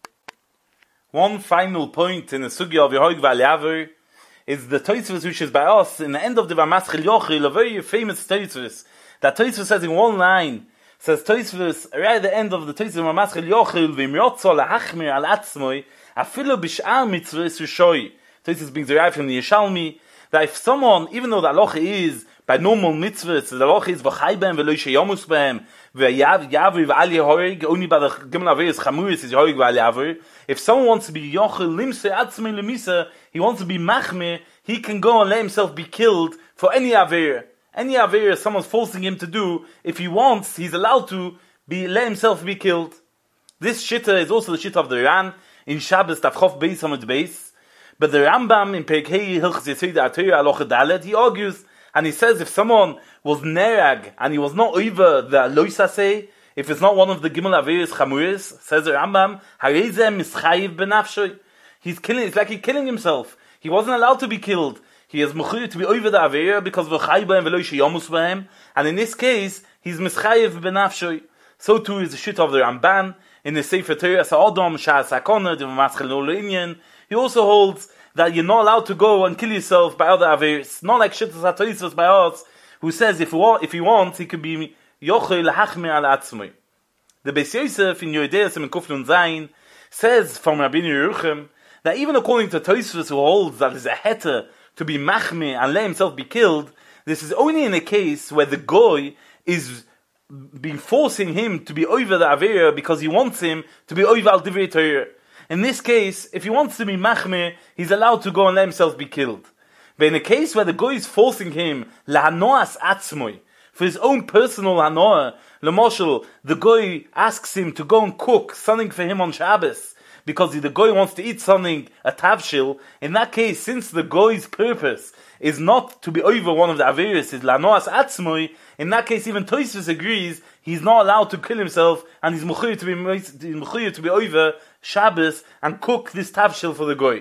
One final point in the Sugya of Yehoig V'Aliaver is the Tosfos which is by us, in the end of the V'Maschil Yochil, a very famous Tosfos, that Tosfos says in one line, says Tosfos, right at the end of the Tosfos of V'Maschil Yochil, V'Imrotzo L'Hachmir Al Atzmoi, Afilu B'Sh'ar Mitzvahs Rishoi. Tosfos brings derived from the Yerushalmi, that if someone, even though the halacha is by normal mitzvahs, the halacha is v'chaybehem v'loishe yamus behem v'yav yavu v'al yehorig, only by the gimel averis chamuris is yehorig v'al yavu. If someone wants to be yochel limse atzmei lemisa, he wants to be machmir, he can go and let himself be killed for any aver. Any aver someone's forcing him to do, if he wants, he's allowed to be let himself be killed. This shitta is also the shitta of the Ran in Shabbos Tavchof Beis Hamid Beis. But the Rambam in Perek Hei Hilchos Yesod HaTorah Halacha Dalet, he argues and he says if someone was nerag and he was not over the loisaseh, if it's not one of the gimel averis chamuris, says the Rambam, harezeh mischayiv benafshoy. He's killing. It's like he's killing himself. He wasn't allowed to be killed. He is mechuyev to be over the aver because v'chayba and v'loishe yamus b'hem. And in this case, he's mischayiv benafshoy. So too is the shit of the Ramban in the Sefer Torah Sa'adam Shas Hakona the Maschil Inyan. He also holds that you're not allowed to go and kill yourself by other averis. Not like Shittas HaTosfos by us, who says if he, wa- if he wants, he could be Yochel L'Hachmir Al Atzmoi. The Beis Yosef in Yodeas and Kuf Nun Zayin says from Rabbeinu Yerucham that even according to Tosfos, who holds that there's a heter to be machmir and let himself be killed, this is only in a case where the goy is being forcing him to be over the avera because he wants him to be over al divrei Torah. In this case, if he wants to be machmir, he's allowed to go and let himself be killed. But in a case where the goy is forcing him lahanoas atzmoi, for his own personal hanoah, l'moshel, the goy asks him to go and cook something for him on Shabbos, because the goy wants to eat something, a tavshil. In that case, since the goy's purpose is not to be over one of the averis, is lahanoas atzmoi, in that case even Tosfos agrees he's not allowed to kill himself, and he's mechuyev to be mechuyev to be over Shabbos and cook this tavshil for the goy.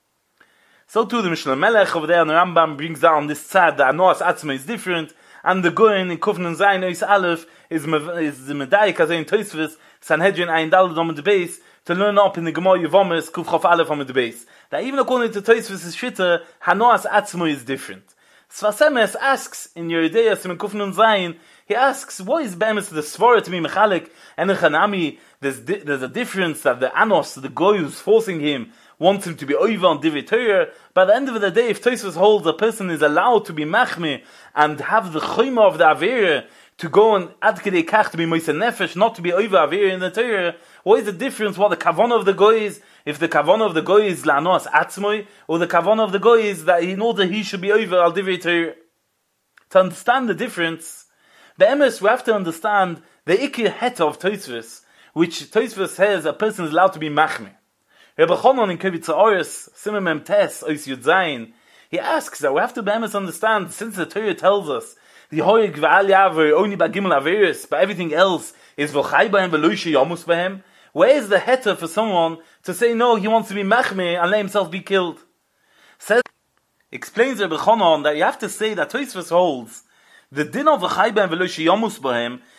So too the Mishnah Melech over there on the Rambam brings down this tzad that Anoas Atzma is different, and the goyin in Kuf Nun Zayin Ois Aleph is is the medayik as in Tosfos Sanhedrin Ayin Daled on the base to learn up in the Gemara Yevomis Kuf Chof Aleph on the base that even according to Tosfos' Shitta Hanoas Atzma is different. Sfas Emes asks in Yerideias in Kuf Nun Zayin, he asks, what is be'emes the svara to be mechalik and chanami? There's di- there's a difference that the anos, the goy who's forcing him, wants him to be over on divrei Torah. By the end of the day, if Tosfos holds a person is allowed to be machmir and have the choyma of the avera to go and ad kedei kach to be moise nefesh, not to be over avera in the Torah, what is the difference? What the kavanah of the goy is? If the kavanah of the goy is la'anos atzmoi, or the kavanah of the goy is that in order he should be over al divrei Torah. To understand the difference, the emes we have to understand the ikir het of Tosfos, which Tosfos says a person is allowed to be machmir. Rebbe Chonon in Kevitza Oris, Simon Mem Tes, Ois Yud Zayin, he asks that we have to be able to understand, since the Torah tells us, the Hoyeg V'al Yaver, only by Gimel Averis, but everything else is V'chai B'hem V'loishe Yamus B'hem, where is the heter for someone to say no, he wants to be machmir and let himself be killed? Says, explains Rebbe Chonon that you have to say that Tosfos holds, the din of V'chai B'hem V'loishe Yamus B'hem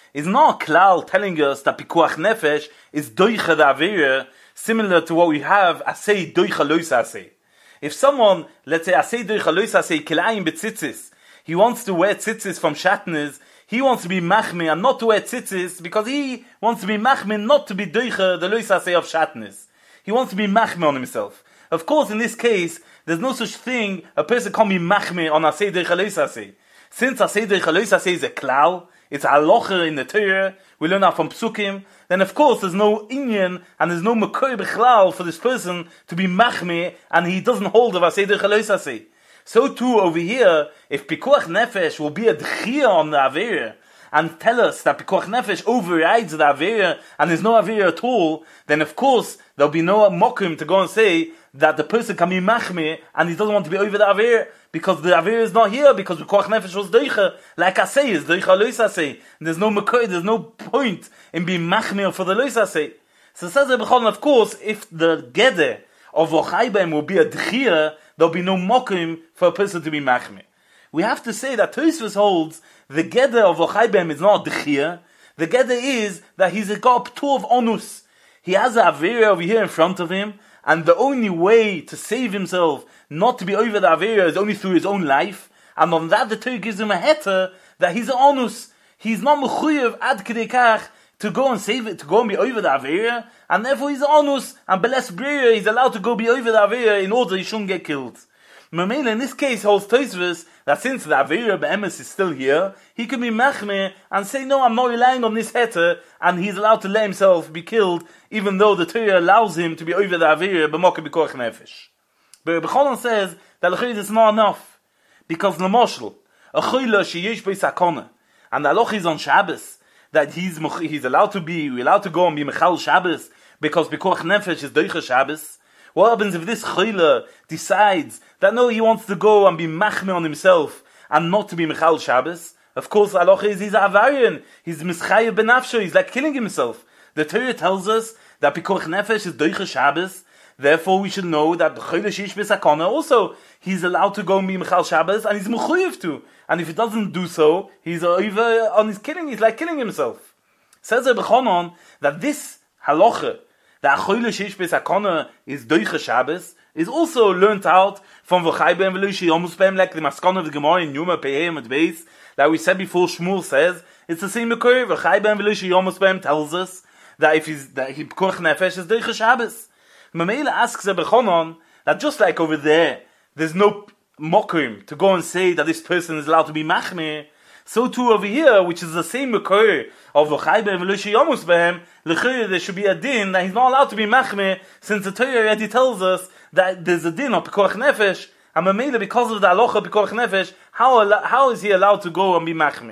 is not a klal telling us that pikuach nefesh is doicha the avera, similar to what we have asay doicha lois asay. If someone, let's say asay doicha lois asay kilayim betzitzis, he wants to wear tzitzis from shatnez, he wants to be machme and not to wear tzitzis because he wants to be machme not to be doicha the lois asay of shatnez. He wants to be machme on himself. Of course, in this case, there's no such thing, a person can't be machme on asay doicha lois asay. Since asay doicha lois asay is a klal, it's a halacha in the Torah, we learn that from Psukim, then of course there's no inyan and there's no makor b'chlal for this person to be machme and he doesn't hold of asay doicha lois asay. So too over here, if pikuach nefesh will be a d'chia on the avera and tell us that pikuach nefesh overrides the avera and there's no avera at all, then of course there'll be no mokum to go and say that the person can be machme and he doesn't want to be over the avera because the avera is not here because pikuach nefesh was doicha, like I say, is doicha lois asay. There's no makor, there's no point in being machme for the lois asay. So it says of course, if the geder of Ochaybeim will be a d'chia, there'll be no mokim for a person to be machme. We have to say that Tosfos holds the geder of Ochaybeim is not d'chia. The geder is that he's got a p'tur of onus. He has a avera over here in front of him, and the only way to save himself not to be over the avera is only through his own life. And on that, the Torah gives him a heter that he's an onus. He's not mechuyev ad kedei kach to go and save it, to go and be over the avera, and therefore he's onus, and beles bria, he's allowed to go be over the avera in order he shouldn't get killed. Mamela, in this case, holds Tosfos that since the avera be'emes is still here, he can be machme and say, no, I'm not relying on this heter, and he's allowed to let himself be killed, even though the Torah allows him to be over the avera b'mokem b'koach nefesh. But B'chonon says that l'chayid is not enough, because l'moshel, a choyla sheyesh b'sakona, and the halacha is on Shabbos, that he's he's allowed to be, we're allowed to go and be mechal Shabbos, because b'koach nefesh is doicha Shabbos. What happens if this choyla decides that no, he wants to go and be machme on himself, and not to be mechal Shabbos? Of course, the halacha is he's a avarian, he's mischayev benafsho, he's like killing himself. The Torah tells us that b'koach nefesh is doicha Shabbos, therefore we should know that the choyla sheish b'sakona also, he's allowed to go and be mechal Shabbos, and he's mechuyev to. And if he doesn't do so, he's over on his killing, he's like killing himself. Says Reb Chanan that this halacha, that choyla sheish b'sakona is doicha Shabbos, is also learnt out from V'chaybeim v'lo sheyomus behem, like the maskana of the Gemara in Yuma Pehem and Beis, that we said before. Shmuel says it's the same makor. V'chaybeim v'lo sheyomus behem tells us that if he's that he pikuach nefesh is doicha Shabbos. Mamela asks Reb Chanan that just like over there, there's no mokim to go and say that this person is allowed to be machme, so too over here, which is the same makor of V'chaybeim v'lo sheyomus behem, l'chayr there should be a din that he's not allowed to be machme, since the Torah already tells us that there's a din of pikuach nefesh, and Mamela, because of the halacha pikuach nefesh, how how is he allowed to go and be machme?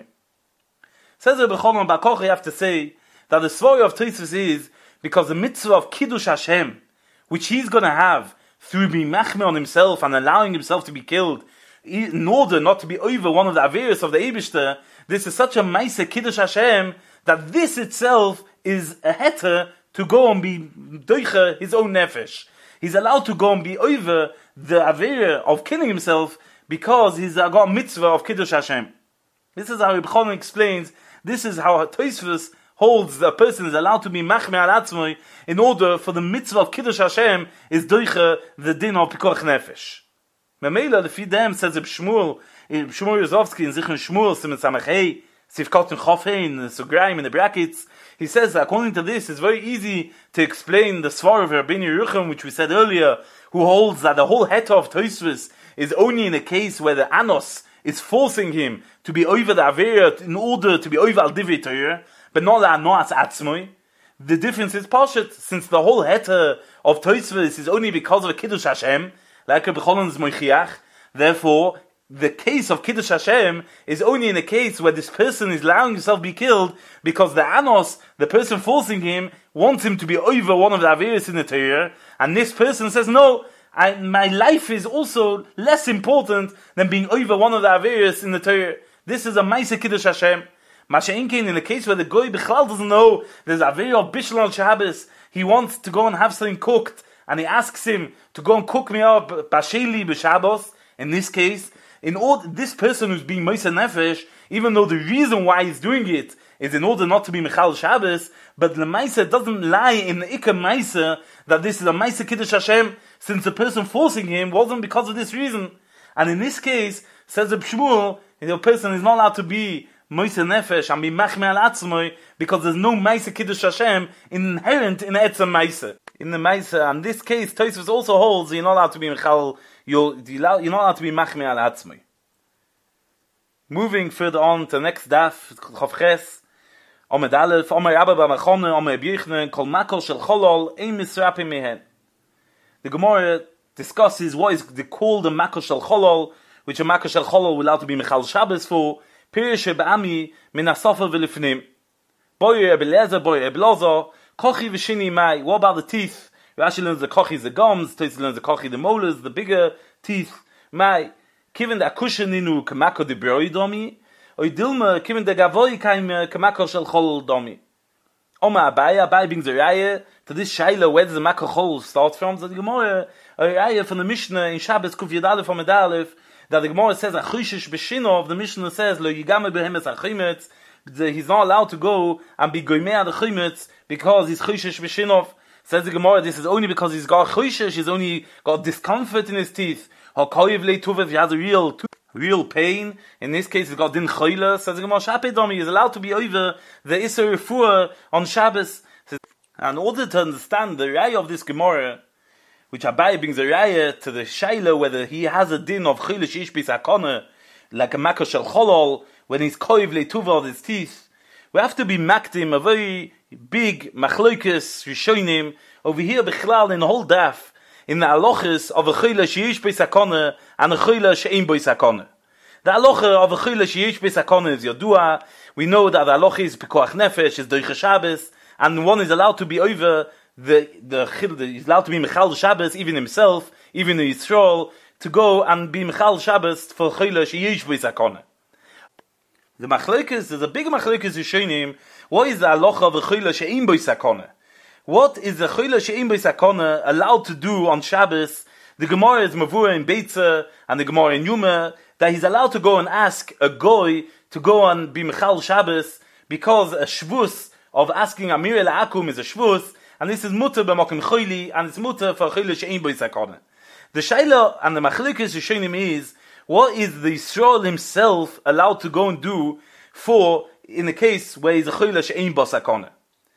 Says Reb Chanan Bar Kochba, you have to say that the story of Tosfos is because the mitzvah of kiddush Hashem, which he's going to have through being machme on himself and allowing himself to be killed, in order not to be over one of the averos of the Eibishter, this is such a ma'aseh kiddush Hashem that this itself is a heter to go and be doicha his own nefesh. He's allowed to go and be over the avera of killing himself because he's got a mitzvah of kiddush Hashem. This is how Reb Chanan explains. This is how Tosfos holds that a person is allowed to be machme al atzmoi in order for the mitzvah of kiddush Hashem is doicha the din of pikuach nefesh. Mamela, the Fidem says Reb Shmuel, Reb Shmuel Rozovsky in Zichron Shmuel, Siman Samachei, Sivkot and Chofei, in the Sugraim, in the brackets, he says that according to this, it's very easy to explain the svar of Rabbeinu Yerucham, which we said earlier, who holds that the whole heta of Tosfos is only in a case where the anos is forcing him to be over the avera in order to be over al divrei Torah, but not the anoas atzmoi. The difference is pashut, since the whole heta of Tosfos is only because of a kiddush Hashem, like Reb Chanan's moichiach. Therefore, the case of kiddush Hashem is only in a case where this person is allowing himself to be killed because the anos, the person forcing him, wants him to be over one of the averos in the Torah, and this person says, no, I, my life is also less important than being over one of the averos in the Torah. This is a ma'aseh kiddush Hashem. Masha'inkin, in the case where the goy bichlal doesn't know there's a avera of bishul on Shabbos, he wants to go and have something cooked, and he asks him to go and cook me up basheli b'Shabbos. In this case, in order, this person who's being Moshe Nefesh, even though the reason why he's doing it is in order not to be Mechal Shabbos, but the Maisa doesn't lie in the Ikka Maisa that this is a Maisa Kiddush Hashem, since the person forcing him wasn't because of this reason. And in this case, says the Shmuel, the person is not allowed to be Moise Nefesh and be Machme al Atzmoi, because there's no Maisa Kiddush Hashem inherent in Etzem Maisa. In the Maisa, and this case, Tosfos also holds you're not allowed to be Mechal, you're, you're not allowed to be Machme al Atzmoi. Moving further on to the next daf, Chavches, Omed Aleph, Omer Rabba Bamachone, Omer B'yichne, Kol Makol Shel Cholol, Ein Misrapim Mehen. The Gemara discusses what is called the Makol Shel Cholol, which a Makol Shel Cholol will allowed to be Mechal Shabbos for, Pirish Ba'ami Min HaSofer V'Lifnim. Boyer Ebelezer, Boyer Eblozo, Kochi V'Shini Mai. What about the teeth? Rashi learns the Kochi is the gums, Tosfos learns the Kochi the molars, the bigger teeth. Mai. Given the akusha ninu kamako de broi domi, or dilma given the gavoi kaim kamako shel chol domi. Oma Abaya, Abaya brings a raya to this shaila where does the mako chol start from? So the Gemara, a raya from the Mishnah in Shabbos Kuf Yud Aleph from Medalef, that the Gemara says achishish b'shinov. The Mishnah says lo yigame behemes achimetz. He's not allowed to go and be goymei ad achimetz because he's chishish b'shinov. Says the Gemara, this is only because he's got chishish, he's only got discomfort in his teeth. If he has a real, real pain, in this case he's got din chayla, says the Gemara, Shapedomi is allowed to be over the Isser Refuah on Shabbos. And in order to understand the raya of this Gemara, which Abai brings a raya to the Shaila, whether he has a din of chayla sheish b'sakona, like a makar shel cholol, when he's koiv leituva of his teeth, we have to be makdim, a very big machlokes rishonim, over here bichlal in the whole daf, in the halachas of a chayla sheish b'sakona and a chayla she'ein b'sakona. The halacha of a chayla sheish b'sakona is yodua. We know that the halacha is pikuach nefesh, is doicha Shabbos, and one is allowed to be over the the chil. He's allowed to be mechal Shabbos, even himself, even in Yisrael, to go and be mechal Shabbos for chayla sheish b'sakona. The machlokes, there's a big machlokes rishonim. What is the halacha of a chayla she'ein b'sakona? What is the chayla she'ein b'sakona allowed to do on Shabbos? The Gemara is mavura in Beitza and the Gemara in Yuma that he's allowed to go and ask a goy to go and be mechal Shabbos because a shvus of asking Amir el Akum is a shvus, and this is mutter b'mokim chayli, and it's mutter for chayla she'ein b'sakona. The shayla and the machlokes rishonim is what is the Yisrael himself allowed to go and do for in a case where he's a chayla she'ein b'sakona.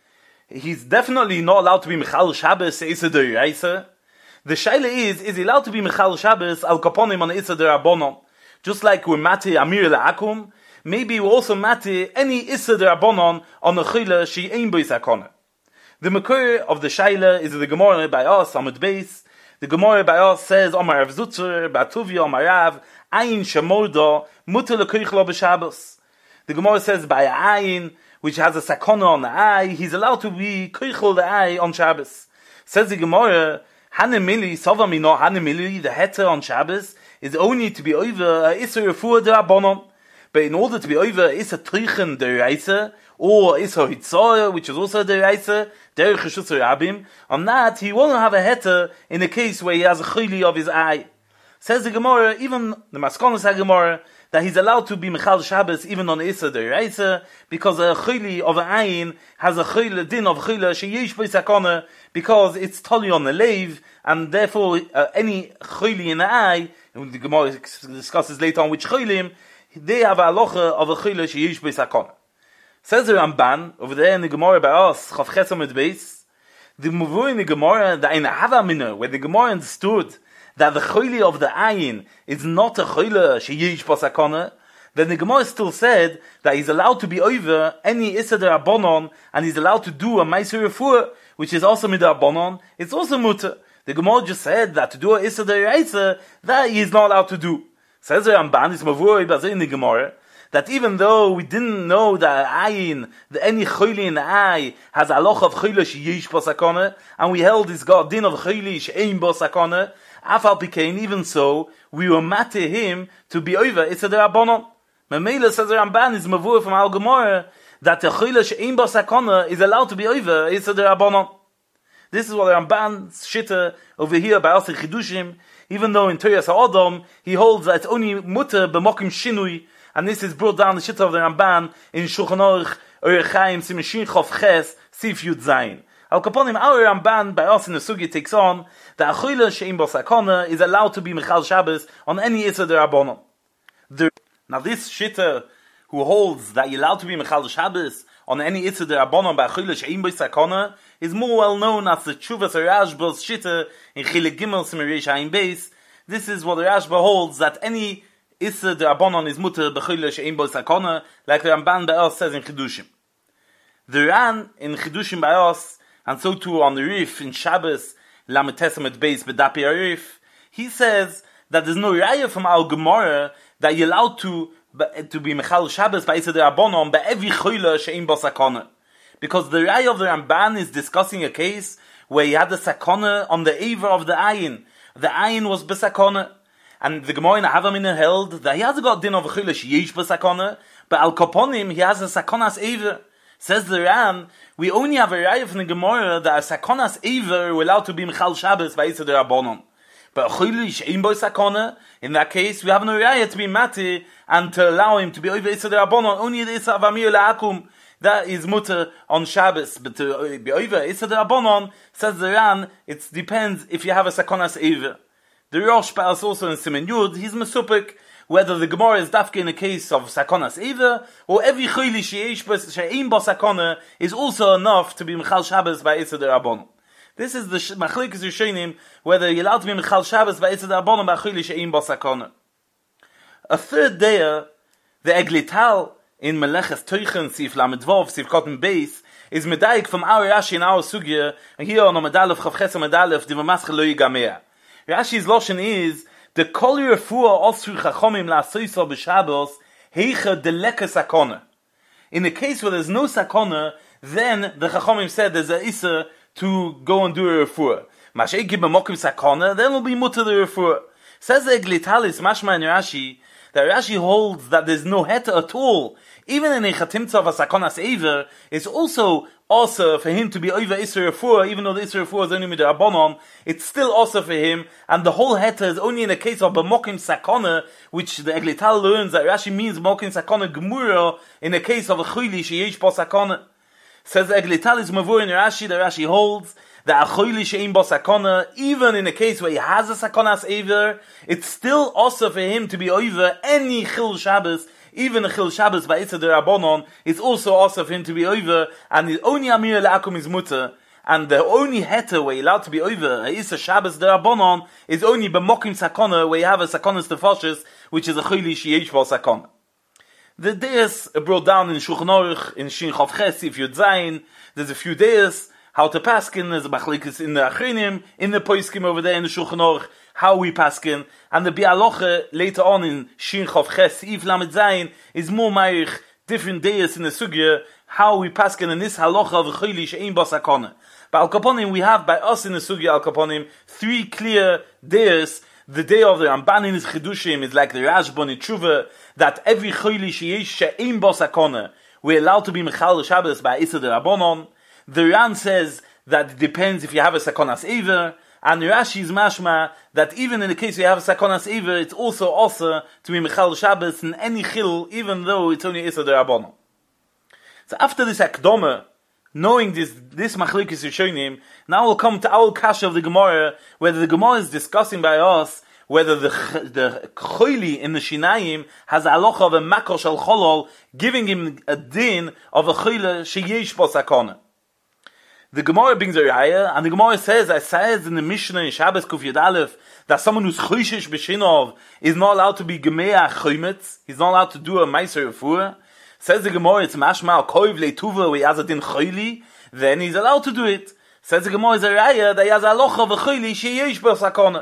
He's definitely not allowed to be Mechal Shabbos Issa D'Oraisa. The shaila is, is he allowed to be Mechal Shabbos Al Kaponim on Issa D'Rabonon? Just like we're Mati Amir L'Akum, maybe we're also Mati any Issa D'Rabonon on a Chila She'ein B'Sakona. The Makor of the shaila is the Gemara by us, Amud Beis. The Gemara by us says, Omar Rav Zutzer, Ba'Tuvia, Omar Rav, Ayin Shemorda, Mutter L'Koich Lo B'Shabbos. The Gemara says by Ayin, which has a sakona on the eye, he's allowed to be koichel the eye on Shabbos. Says the Gemara, Hanemili, Sovamino, Hanemili, the heter on Shabbos, is only to be over a Isser Refuah D'Rabbanon. But in order to be over Isser Trichen D'Oraisa, or Isser Hitzor, which is also D'Oraisa, Derech Reshus Rabim, on that he won't have a heter in a case where he has a chili of his eye. Says the Gemara, even the Maskonos HaGemara, that he's allowed to be Mechal Shabbos even on Issa D'Oraisa, because a chili of an ayin has a chili, din of chili, sheyesh b'sakona, because it's totally on the leiv, and therefore uh, any chili in the eye, and the Gemara discusses later on which chilim, they have a halacha of a chili sheyesh b'sakona. Says the Ramban, over there in the Gemara by us, Chav Ches Amud Beis, the Muvur in the Gemara, that in the Havamina, where the Gemara understood that the chayli of the ayin is not a chayla sheyish b'sakona, then the Gemara still said that he's allowed to be over any issa d'Rabbanon, and he's allowed to do a ma'aser refuah, which is also mid'Rabbanon. It's also mutter. The Gemara just said that to do a issa d'Oraisa, that he is not allowed to do. Says the Ramban, it's mavur in the Gemara, that even though we didn't know that ayin, the any chayli in the eye has a halacha of chayla sheyish b'sakona, and we held this God din of chayli she'ein b'sakona, Afal Pikein, even so, we were mate him to be over. It's a D'Rabbanon. Memela says the Ramban is mavur from Al Gemara that the chayla she'ein b'sakona is allowed to be over. It's a D'Rabbanon. This is what the Ramban's shitta over here by Asir Chidushim. Even though in Toyas HaAdam he holds that it's only mutter b'mokim shinui, and this is brought down the shitta of the Ramban in Shulchan Aruch Ur Chaim Siman Shin Chof Ches Sif Yud Zayin. Al Kaponim, our Ramban by us in the Sugi takes on that Achila She'im Bo Sakona is allowed to be Mechal Shabbos on any Issa D'Rabbanan. Now this Shitta who holds that you're allowed to be Mechal Shabbos on any Issa D'Rabbanan by Achila She'im Bo Sakona is more well known as the Tshuvas Rashba's Shitta in Chilek Gimel Siman Reish Ayin Beis. This is what the Rashba holds, that any Issa D'Rabbanan is Mutter B'Achila She'im Bo Sakona, like the Ramban by us says in Chidushim. The Ran in Chidushim by us, and so too on the Rif in Shabbos, Lamed Testament Beis B'Dapi Arif, he says that there's no raya from our Gemara that you're allowed to to be Mechal Shabbos by Issa D'Rabbanan by every Choyle She'im Bo Sakona. Because the raya of the Ramban is discussing a case where he had the Sakona on the Eiver of the Ayin. The Ayin was B'Sakona. And the Gemara in Havamina held that he has got din of a Choyle She'yesh B'Sakona, but Al Kaponim he has a Sakonas Eiver. Says the Ran, we only have a raya from the Gemara that a Sakonas Eiver were allowed to be Mechal Shabbos by Issa D'Rabbanan. But Achili She'im Bo Sakona, in that case, we have no raya to be Mati and to allow him to be over Issa D'Rabbanan, only the Issa of Amir La'akum, that is mutter on Shabbos. But to be over Issa D'Rabbanan, says the Ran, it depends if you have a Sakonas Eiver. The Rosh Paras also in Siman Yud, he's Mesupik, whether the Gemara is dafke in a case of Sakonas Eiver, or every Chayli She'im Bo Sakona is also enough to be Mechal Shabbos by Issa D'Rabbanan. This is the Machlekes Rishonim, whether you're allowed to be Mechal Shabbos by Issa D'Rabbanan by Chayli She'im Bo Sakona. A third day, the Eglital in Meleches Teuchen, Sif Lamed Vov, Sif Kotten Beis, is Medaik from our Rashi in our Sugya, and here on Medalef Chavches Medalef, Diva Maschel Lo Yigamea. Rashi's Loshen is, the kol refuah osru chachomim la'asoiso b'Shabbos heicha deleka sakona. In the case where there's no sakona, then the chachomim said there's a issa to go and do a refuah. Mash'eki b'mokim sakona, then will be mutter the refuah. Says the Eglitalis mashma in Rashi that Rashi holds that there's no heta at all. Even in a chatimtza of a sakonas eiver, it's also also for him to be over Isra Refuah, even though the Isra Refuah is only with the Rabbanon, it's still also for him, and the whole heta is only in a case of B'mokim Sakona, which the Eglital learns that Rashi means B'mokim Sakona Gemura, in a case of a Chuyli Sheyesh Bo Sakona. Says the Eglital is Mavur in Rashi, that Rashi holds that a Chuyli Sheyesh Bo Sakona, even in a case where he has a Sakonas Eiver, it's still also for him to be over any Chil Shabbos, even a Chil Shabbos by Issa D'Rabbanan, it's also also for him to be over, and the only Amir La'akum is mutter, and the only heta where you're allowed to be over, a Issa Shabbos D'Rabbanan, is only B'mokim Sakona, where you have a Sakonas Tefoshes, which is a Chili Sheyesh Bo Sakona. The days brought down in Shulchan Aruch, in Shin Chof Ches, if Yud Zayin, there's a few days, how to paskin, there's a Machlekes in the Achrinim, in the Poiskim over there in the Shulchan Aruch, how we paskin, and the Bialoche later on in Shin Chof Ches, If Lamed Zayin, is more Meirich, different days in the Sugya, how we paskin in this halacha of Chayli She'im Bo Sakona. But Al Kaponim, we have by us in the Sugya Al Kaponim, three clear days. The day of the Ramban in his Chidushim is like the Rashba in Tshuva, that every Chayli She'im Bo Sakona, we're allowed to be Mechal Shabbos by Issa D'Rabbanan. The Ran says that it depends if you have a Sakonas Eiver, and Rashi is mashma that even in the case where you have a Sakonas Eiver, it's also also to be Mechal Shabbos in any Chil, even though it's only Issa D'Rabbanan. So after this Akdoma, knowing this this Machlekes Rishonim, now we'll come to our kasha of the Gemara, whether the Gemara is discussing by us whether the the Choyli in the Shinayim has a halacha of a Makor Shel Cholol, giving him a din of a Choyle Sheyesh Bo Sakona. The Gemara brings a raya, and the Gemara says, it says in the Mishnah in Shabbos Kuf Yud Aleph, that someone who's choishish b'shinov is not allowed to be gemeach choymetz, he's not allowed to do a meiser refuah. Says the Gemara, it's mashma koiv leituva, where he has a din choyli, then he's allowed to do it. Says the Gemara, is a raya, that he has a locha of a choyli, sheyesh bo sakona.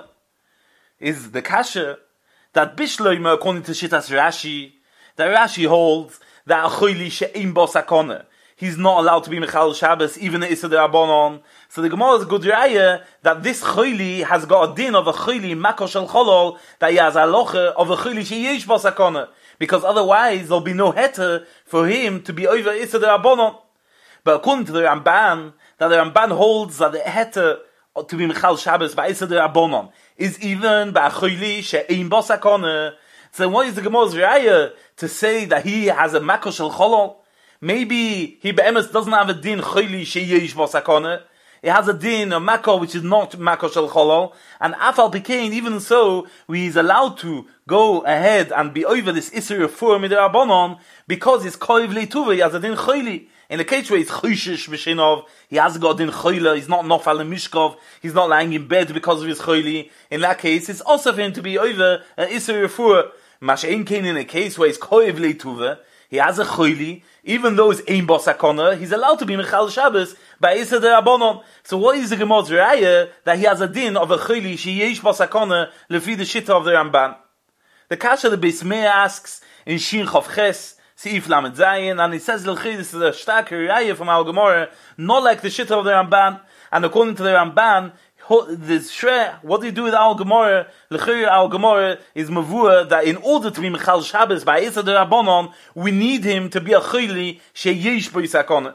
Is the kasha, that bishloima, according to Shitas Rashi, that Rashi holds, that a choyli she'im bo sakona, he's not allowed to be Mechal Shabbos, even the Issa D'Rabbanan. So the Gemara is a good raya that this Chayli has got a din of a Chayli Makor Shel Cholol, that he has a locha of a Chayli Sheyesh Bo Sakona, because otherwise there'll be no heter for him to be over Issa D'Rabbanan. But according to the Ramban, that the Ramban holds that the heter to be Mechal Shabbos by Issa D'Rabbanan is even by a Chayli She'im Bo Sakona. So what is the Gemara's raya to say that he has a Makor Shel Cholol? maybe he be'emes doesn't have a din chayli sheyesh b'sakana. It has a din, a mako, which is not mako shel cholol, and afal pikein, even so, he is allowed to go ahead and be over this isur refuah midirabanon, because it's koiv leituva, he has a din chayli. In the case where he's choishish b'shinov, he has got a din chayla, he's not nofal and mishkov, he's not lying in bed because of his chayli. In that case, it's also for him to be over an isur refuah. Mash'ein kein in a case where he's koiv leituva, he has a chayli, even though it's ein bosakona, he's allowed to be mechal Shabbos by Issa de Rabbanon. So what is the Gemara's raya that he has a din of a chayli sheyesh bosakona lefi the shita of the Ramban? The Kasha the Beis Meir asks in Shin Chof Ches Seif Lamed Zayin, and he says l'chei, this is a stark raya from our Gemara, not like the shita of the Ramban. And according to the Ramban, this shre, what do you do with our Gemara? L'chei, our Gemara is mavua that in order to be mechal Shabbos by Issa de Rabbanon, we need him to be a chayli sheyesh b'isakona.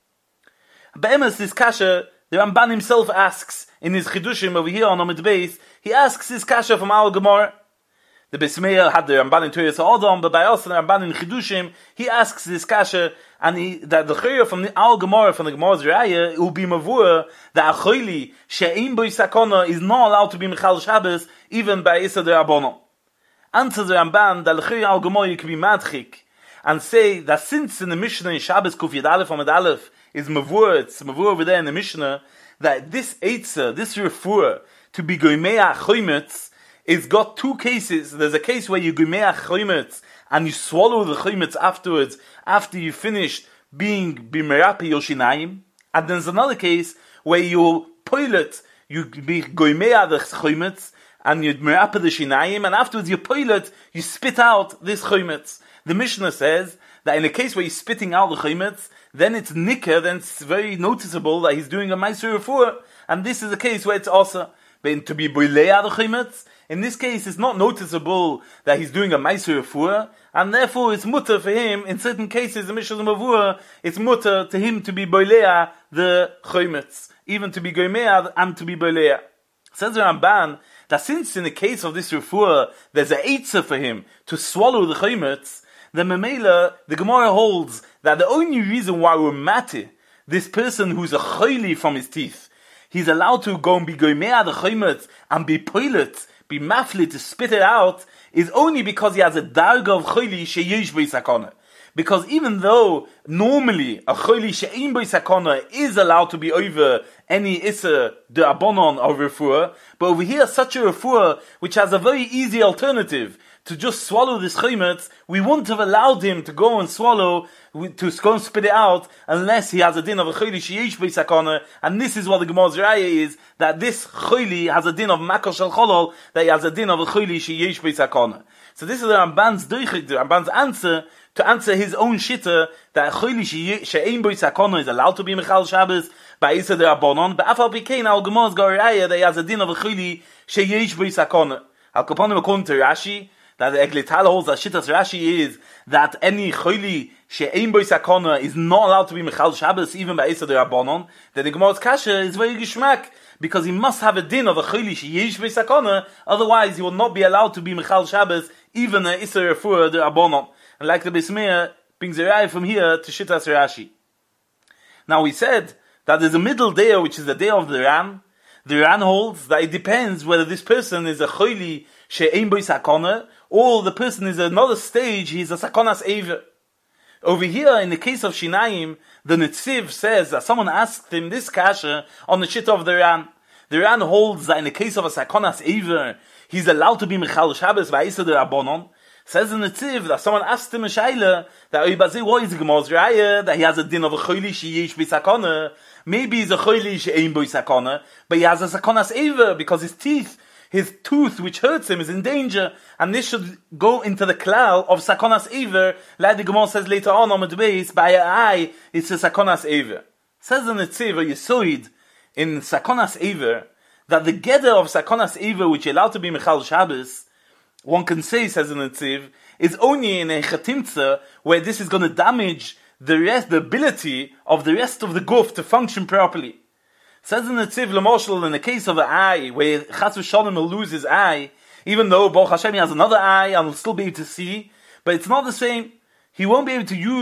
Be'emes this kasha, the Ramban himself asks in his chidushim over here on Amid Beis, he asks this kasha from our Gemara. The Beis Meir had the Ramban in Toyas Adam, but by us the Ramban in chidushim, he asks this kasha, and he, that the chayra from the our Gemara, from the Gemara's raya, it will be mavur that a chayli she'im b'isakona is not allowed to be mechal Shabbos even by Issa de Rabbanon. Answer the Ramban that the chayra our Gemara can be madchik and say that since in the Mishnah in Shabbos Kuf Yud Aleph Amud Aleph is mavur, it's mavur over there in the Mishnah, that this eitzah, this refuah, to be goymeah choymetz, it's got two cases. There's a case where you goymeah choymetz and you swallow the choymetz afterwards, after you finished being bimerapi yoshinayim, and there's another case where you pilot, you be goymeah the choymetz, and you merapi the shinayim, and afterwards you pilot, you spit out this choymetz. The Mishnah says that in a case where he's spitting out the choymetz, then it's nicker, then it's very noticeable that he's doing a ma'aser refuah, and this is a case where it's also, but to be boilea the choymetz, in this case it's not noticeable that he's doing a ma'aser refuah, and therefore it's mutter for him, in certain cases, the Mishnah Mavur, it's mutter to him to be boilea the choymetz, even to be goymeah and to be boilea. Says the Ramban, that since in the case of this refuah, there's a eitzah for him to swallow the choymetz, the Memela, the Gemara holds that the only reason why we're mati, this person who's a chayli from his teeth, he's allowed to go and be goymeah the choymetz and be pilot, be mafli to spit it out, is only because he has a darga of chayli sheyesh b'isakona. Because even though normally a chayli she'im b'isakona is allowed to be over any issa de abonon of refuah, but over here such a refuah which has a very easy alternative to just swallow this choymetz, we wouldn't have allowed him to go and swallow, to go and spit it out, unless he has a din of a chayli sheyesh b'isakona, and this is what the Gemara's raya is, that this chayli has a din of mako shel cholol, that he has a din of a chayli sheyesh b'isakona. So this is the Ramban's doichik, the Ramban's answer, to answer his own shitta, that chayli she'ein b'isakona is allowed to be mechal Shabbos, by Issa de Rabbanon, but afal pikein al Gemara's got a raya that he has a din of a chayli sheyesh b'isakona. Al kaponim according to Rashi, that the Eglital holds that Shittas Rashi is that any chayli she'ein b'isakona is not allowed to be mechal Shabbos even by Issa de Rabbanon. Then the Gemara's kasha is very gishmak, because he must have a din of a chayli sheyesh b'isakona, otherwise he will not be allowed to be mechal Shabbos even a Issa refuah de Rabbanon. And like the Beis Meir brings a raya from here to Shittas Rashi. Now we said that there's a middle day which is the day of the Ran. The Ran holds that it depends whether this person is a chayli she'ein b'isakona, or the person is another stage, he's a sakonas eiver. Over here, in the case of Shinayim, the Netziv says that someone asked him this kasha on the shit of the Ran. The Ran holds that in the case of a sakonas eiver, he's allowed to be mechal Shabbos by Issa de Rabbanon. Says in the Netziv that someone asked him a shaila that Oibazeh, what is the Gemara's raya that he has a din of a chayli sheyesh b'isakona? Maybe he's a chayli she'ein b'isakona, but he has a sakonas eiver because his teeth, his tooth which hurts him is in danger, and this should go into the klal of sakonas eiver, like the Gemara says later on on the base, by an eye, it's a sakonas eiver. Says in the Netziv, a Yesoid, in sakonas eiver, that the gather of sakonas eiver which allowed to be mechal Shabbos, one can say, says in the Netziv, is only in a chatimtza where this is going to damage the rest, the ability of the rest of the guf to function properly. Says in the Netziv, l'moshel, in the case of an eye, where Chas v'shalom will lose his eye, even though Baruch Hashem he has another eye and will still be able to see, but it's not the same. He won't be able to use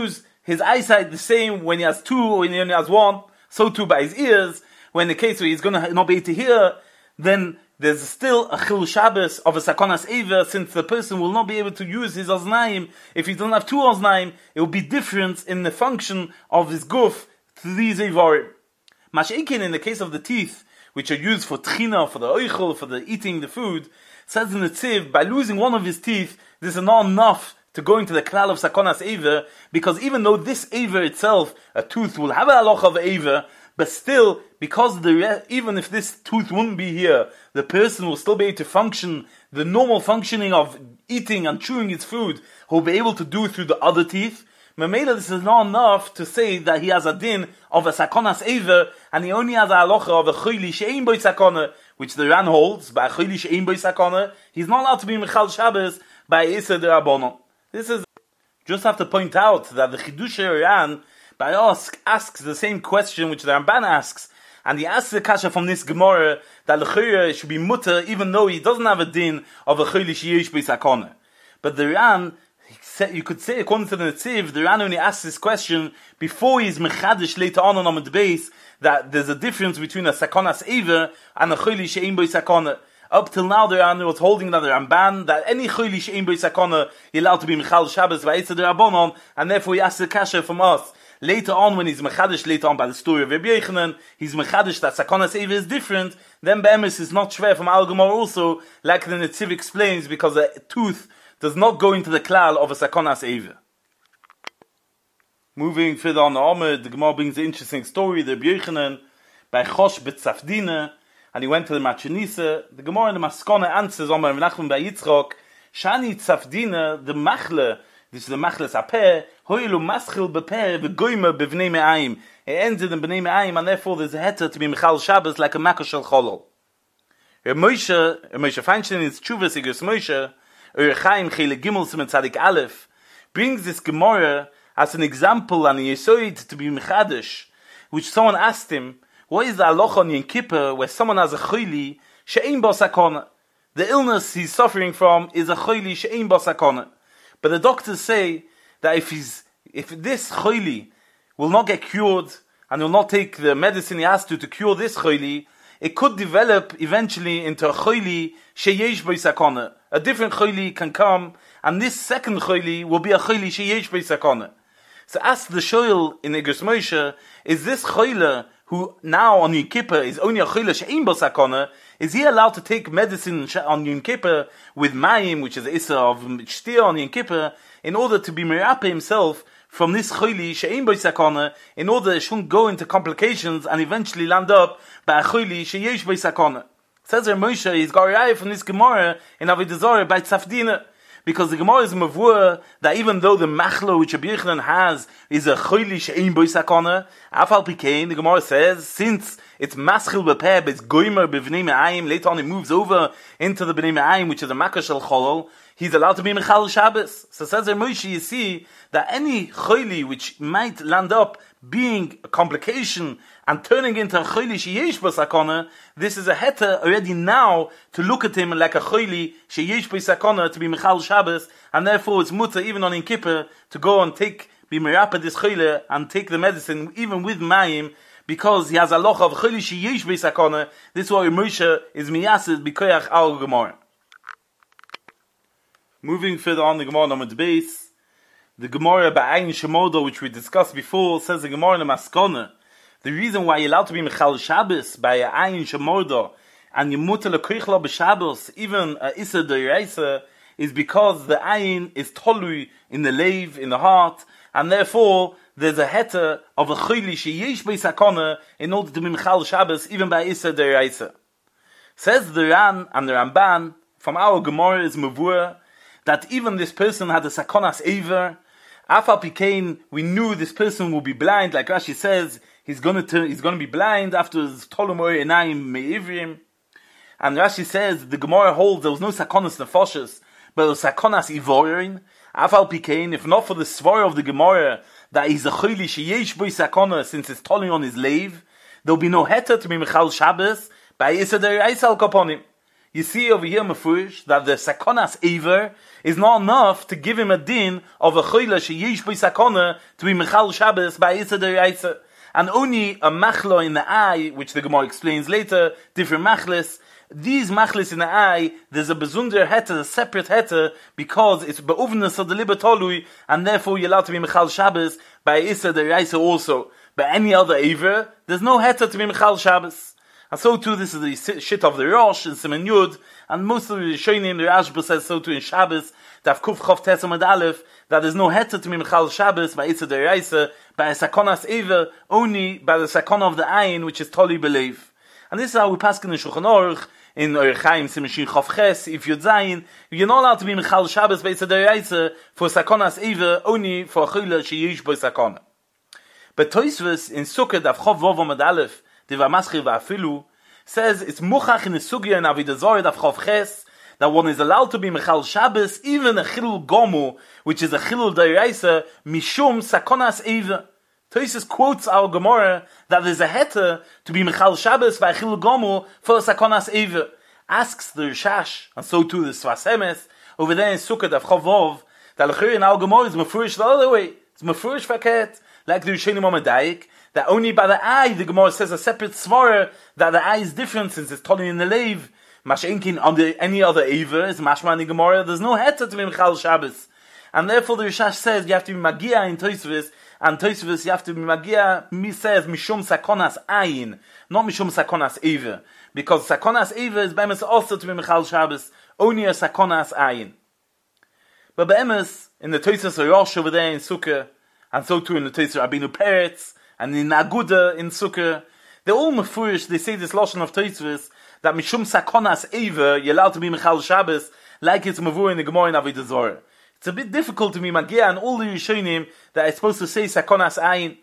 his eyesight the same when he has two or when he only has one, so too by his ears. When the case where he's going to not be able to hear, then there's still a chil Shabbos of a sakonas ever, since the person will not be able to use his oznaim. If he doesn't have two oznaim, it will be different in the function of his guf to these evarim. Mashaikin, in the case of the teeth, which are used for tchina, for the oichel, for the eating the food, says in the tziv, by losing one of his teeth, this is not enough to go into the klal of sakonas ever, because even though this ever itself, a tooth, will have a halacha of ever, but still, because the re- even if this tooth wouldn't be here, the person will still be able to function, the normal functioning of eating and chewing his food, he'll be able to do through the other teeth. Mamela, this is not enough to say that he has a din of a sakonas ever, and he only has a halacha of a chayli she'ein boi sakona, which the Ran holds, by a chayli she'ein boi sakona, he's not allowed to be Michal Shabbos by Issa de Rabbanon. This is, just have to point out that the Chidush Ran, by ask, asks the same question which the Ramban asks, and he asks the kasha from this Gemara that the L'chayra should be mutter even though he doesn't have a din of a chayli she'yesh boi sakona. But the Ran, you could say, according to the Netziv, the Ran only asks this question before he's mechadish later on on the base, that there's a difference between a sakonas ever and a chayli she'ein boi sakona. Up till now, the Ran was holding that the Ramban, that any chayli she'ein boi sakona, you're allowed to be Michal Shabbos by Eitzah de Rabbanon, and therefore he asks the kasha from us. Later on, when he's mechadish, later on by the story of Rabbi Yochanan, he's mechadish that sakonas ever is different, then be'emes is not shver from Al Gemara also, like the Netziv explains, because a tooth does not go into the klal of a sakonas ever. Moving further on the Omer, the Gemara brings the interesting story, the Rabbi Yochanan, by Chosh B'Tzafdina, and he went to the Machanisa. The Gemara in the Maskona answers, Omer Menachem by Yitzchok, Shani Tzafdina, the Machle, this is the Machles Apeh, Hoilu Maschil Bepeh, V'goyma B'vnei Me'ayim. It ends in B'nei Me'ayim, and therefore there's a heter to be Michal Shabbos like a Makkah Shel Cholol. Reb Moshe, Reb Moshe Feinstein in his Tshuvas Igros Moshe, Ur Chaim Chele Gimel Siman Tzadik Aleph, brings this Gemara as an example and a Yesoid to be Mechadish, which someone asked him, what is the halacha on Yom Kippur where someone has a chayli she'ein bo sakona? The illness he's suffering from is a chayli she'ein bo sakona. But the doctors say that if he's, if this chayli will not get cured and will not take the medicine he has to to cure this chayli, it could develop eventually into a chayli sheyesh bo sakona. A different chayli can come, and this second chayli will be a chayli sheyesh bo sakona. So ask the shoyl in Igros Moshe, is this chayla who now on Yom Kippur is only a chayla she'ein bo sakona, is he allowed to take medicine on Yom Kippur with mayim, which is the issa of shtir on Yom Kippur, in order to be mirape himself from this chayli she'ein bo sakona, in order it shouldn't go into complications and eventually land up by a chayli sheyesh bo sakona? Says Rav Moshe, he's got a from this Gemara in Avodah Zarah by Tzafdina. Because the Gemara is mavur that even though the machlo which Rabbi Yochanan has is a chayli she'ein bo sakona, afal pikein, the Gemara says, since it's maschil bepeh, it's goymer b'vnei me'ayim, later on it moves over into the b'nei me'ayim, which is a makkah shel cholol, he's allowed to be Michal Shabbos. So says Rav Moshe, you see that any chayli which might land up being a complication and turning into a chayli sheyesh bo sakona, this is a heter already now to look at him like a chayli sheyesh bo sakona to be Michal Shabbos, and therefore it's mutter even on Yom Kippur to go and take be merapah this chayli and take the medicine even with mayim, because he has a loch of chayli sheyesh bo sakona. This is why Moshe is miyasid b'koyach al Gemara. Moving further on the Gemara number base, the Gemara by Ayin Shemodo, which we discussed before, says the Gemara in the Maskona, the reason why you're allowed to be Michal Shabbos by Ayin Shemodo and you mutter l'koichla b'Shabbos, even a Issa d'Oraisa, is because the Ayin is tolui in the leiv, in the heart, and therefore there's a heter of a chayli sheyesh bo sakona in order to be Michal Shabbos even by Issa d'Oraisa. Says the Ran and the Ramban from our Gemara is mavur that even this person had a sakonas ever. Afal pikein, we knew this person will be blind, like Rashi says, he's going to turn, he's going to be blind after his tolumor enayim me'ivrim. And Rashi says the Gemara holds there was no sakonas nefoshes, but there was sakonas ivorin. Afal pikein, if not for the svara of the Gemara that he's a chayli sheyesh bo sakona since it's tolling on his leiv, there'll be no heter to be Michal Shabbos by Issa d'Oraisa al kaponim. you see over here, Mefurish, that the Sakonas Eiver is not enough to give him a din of a Choyle sheyesh by Sakona to be Mechal Shabbos by Issa Deraisa. And only a Machlo in the eye, which the Gemara explains later, different Machlis, these Machlis in the eye, there's a Bezunder Heter, a separate Heter, because it's Be'uvnus of the Libertolui, and therefore you're allowed to be Mechal Shabbos by Issa Deraisa also. By any other Eiver, there's no Heter to be Mechal Shabbos. And so too, this is the shit of the Rosh in Siman Yud, and most of the Rishonim, the Rashba says so too in Shabbos, Daf Kuf Chof Tes Amud Aleph, that there's no heter to be Mechal Shabbos by Issa Deraisa, by a Sakonas Eiver, only by the Sakona of the Ayin, which is Toli Belev. And this is how we pass in Shulchan Aruch, in Orech Chaim, Siman Shin Chof Ches, if Yud Zayin, you're not allowed to be Mechal Shabbos by Issa Deraisa for Sakonas Eiver, only for Achila Sheyesh by Sakona. But Tosfos in Sukkah Daf Chof Vov Amud Aleph, Diva Maschir Va'afilu, says it's muchach in the sugya and Avodah Zarah Daf Chof Ches that one is allowed to be Mechal Shabbos, even a Chilul Gomu, which is a Chilul Deraisa, Mishum Sakonas Eiver. Tosfos quotes our Gemara that there's a heter to be Mechal Shabbos by Chilul Gomu for Sakonas Eiver. Asks the Rishash, and so too the Sfas Emes, over there in Sukkah Daf Chof Vov, that L'chir in our Gemara is Mefurish the other way. It's Mefurish Faket, like the Rishonim Amadayik, that only by the eye, the Gemara says a separate svara, that the eye is different since it's totally in the leiv. Mashenkin, on the, any other Eiver, is Mashma in the Gemara, there's no heter to be Mechal Shabbos. And therefore the Rishash says you have to be Magia in Tosfos, and Tosfos you have to be Magia, me says Mishum Sakonas Ayin, not Mishum Sakonas Eiver. Because Sakonas Eiver is Be'emes also to be Mechal Shabbos, only a Sakonas Ayin. But Be'emes, in the Tosfos Rosh over there in Sukkah, and so too in the Tosfos Rabbeinu Peretz, and in Aguda in Sukkah, they're all mefurish. They say this lashon of Tosfos that mishum sakonas eiver you're allowed to be Mechal Shabbos, like it's mavur in the Gemara in Avodah Zarah. It's a bit difficult to be magia and all the Rishonim that are supposed to say sakonas ayin.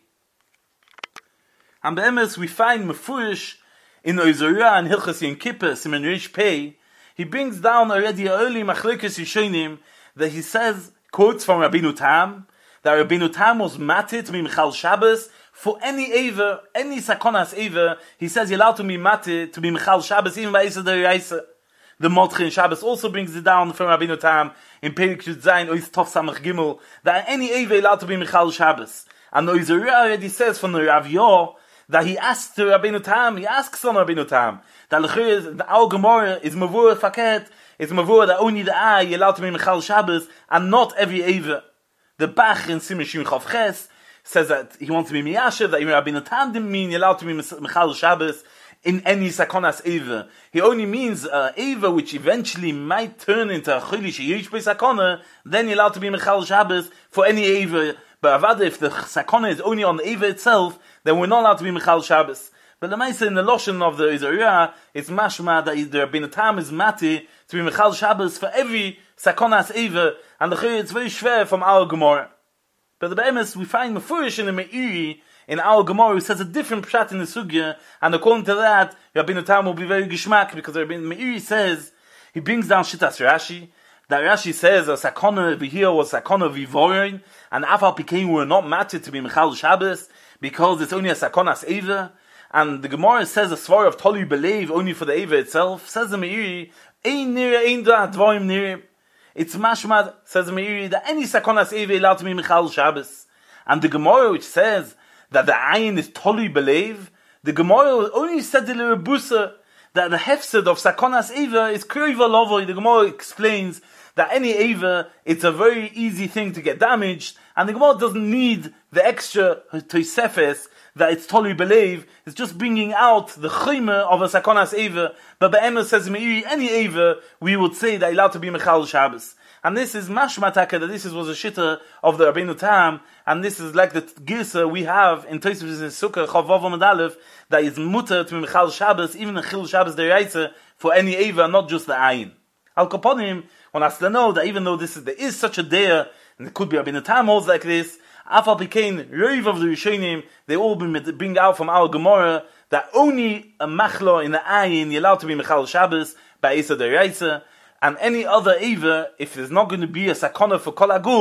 And be'emes we find mefurish in Oizorah and Hilchos Yom Kippur Siman Reish Pei. He brings down already early machlokes Rishonim that he says quotes from Rabbeinu Tam that Rabbeinu Tam was matit to be Mechal Shabbos. For any Eiver, any Sakonas Eiver, he says you're allowed to be Mate, to be Mechal Shabbos, even by Issa Deraisa. The Motche in Shabbos also brings it down from Rabbeinu Tam, in Perik Yud Zayin, Ois Tov Samach Gimel, that any Eiver allowed to be Mechal Shabbos. And the Oizorah already says from the Rav Yor, that he asks to Rabbeinu Tam, he asks on Rabbeinu Tam, that the Al Gemara is Mavur Faket, it's Mavur that only the eye you're allowed to be Mechal Shabbos, and not every Eiver. The Bach in Siman Shin Chof Ches says that he wants to be Miyashiv, that even Rabbeinu Tam didn't mean you're allowed to be Mechal Shabbos in any Sakonas Eiver. He only means uh, Eiver which eventually might turn into a Choli Sheyesh Bei Sakona, then you're allowed to be Mechal Shabbos for any Eiver. But Avada, if the Sakona is only on the Eiver itself, then we're not allowed to be Mechal Shabbos. But the Maisa in the Loshen of the Oizorah, it's mashma that the Rabbeinu Tam is mati to be Mechal Shabbos for every Sakonas Eiver, and the Chayy it's very schwer from our Gemara. But the Be'emes, we find Mefurish in the Meiri, in our Gemara, who says a different pshat in the Sugya, and according to that, Rabbeinu Tam will be very gishmak, because Rabbeinu Meiri says, he brings down Shittas Rashi, that Rashi says, a Sakona over here was Sakona Vivorin, and Afal Pikein were not matted to be Mechal Shabbos, because it's only a Sakonas Eiver, and the Gemara says a svar of Toli Belev, only for the Eiver itself, says the Meiri, Ein Nire, Ein Da, Dvoim Nire. It's mashmad, says the Meiri, that any Sakonas Eiver allowed to be Mechal Shabbos. And the Gemara which says that the ayin is Toli Belev, the Gemara only said the Rebusa, that the hefsed of Sakonas Eiver is Kriva Lovoi. The Gemara explains that any Eiver, it's a very easy thing to get damaged, and the Gemara doesn't need the extra Tosefes, that it's Toli Belev, it's just bringing out the Chayme of a Sakonas Eiver. But Be'emes says, Meiri, any Eiver, we would say that allowed to be Mechal Shabbos. And this is mashmataka, that this is, was a shitta of the Rabbeinu Tam, and this is like the girsa we have in Tosfos in Sukkah, Chavav Amud Aleph, that is mutter to be Mechal Shabbos, even the Chil Shabbos Deraisa, for any Eiver, not just the Ayin. Al Kaponim, one has to know that even though this is, there is such a day, and it could be Rabbeinu Tam holds like this, Afal Pikein, Reiv of the Rishonim, they all bring out from our Gemara that only a machlo in the ayin you're allowed to be Mechal Shabbos by Issa Deraisa, and any other Eiver, if there's not going to be a sakona for Kol HaGuf,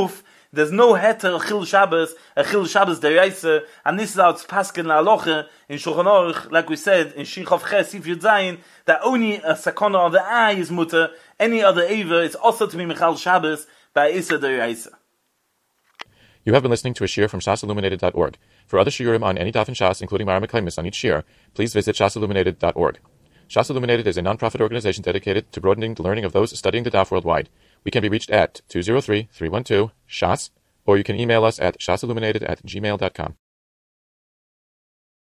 There's no heter Chil Shabbos, a Chil Shabbos deraisa, and this is how it's paskin la'aloche in Shulchan Aruch, like we said, in Shichav Ches, if you're dying, that only a sakona of the eye is mutter, any other Eva is also to be Michal Shabbos by Isa deraisa. You have been listening to a shiur from shas illuminated dot org. For other shiurim on any daf in Shas, including Mara Meklemis on each shiur, please visit shas illuminated dot org. Shas Illuminated is a non-profit organization dedicated to broadening the learning of those studying the daf worldwide. We can be reached at two zero three, three one two, S H A S, or you can email us at shasilluminated at gmail dot com.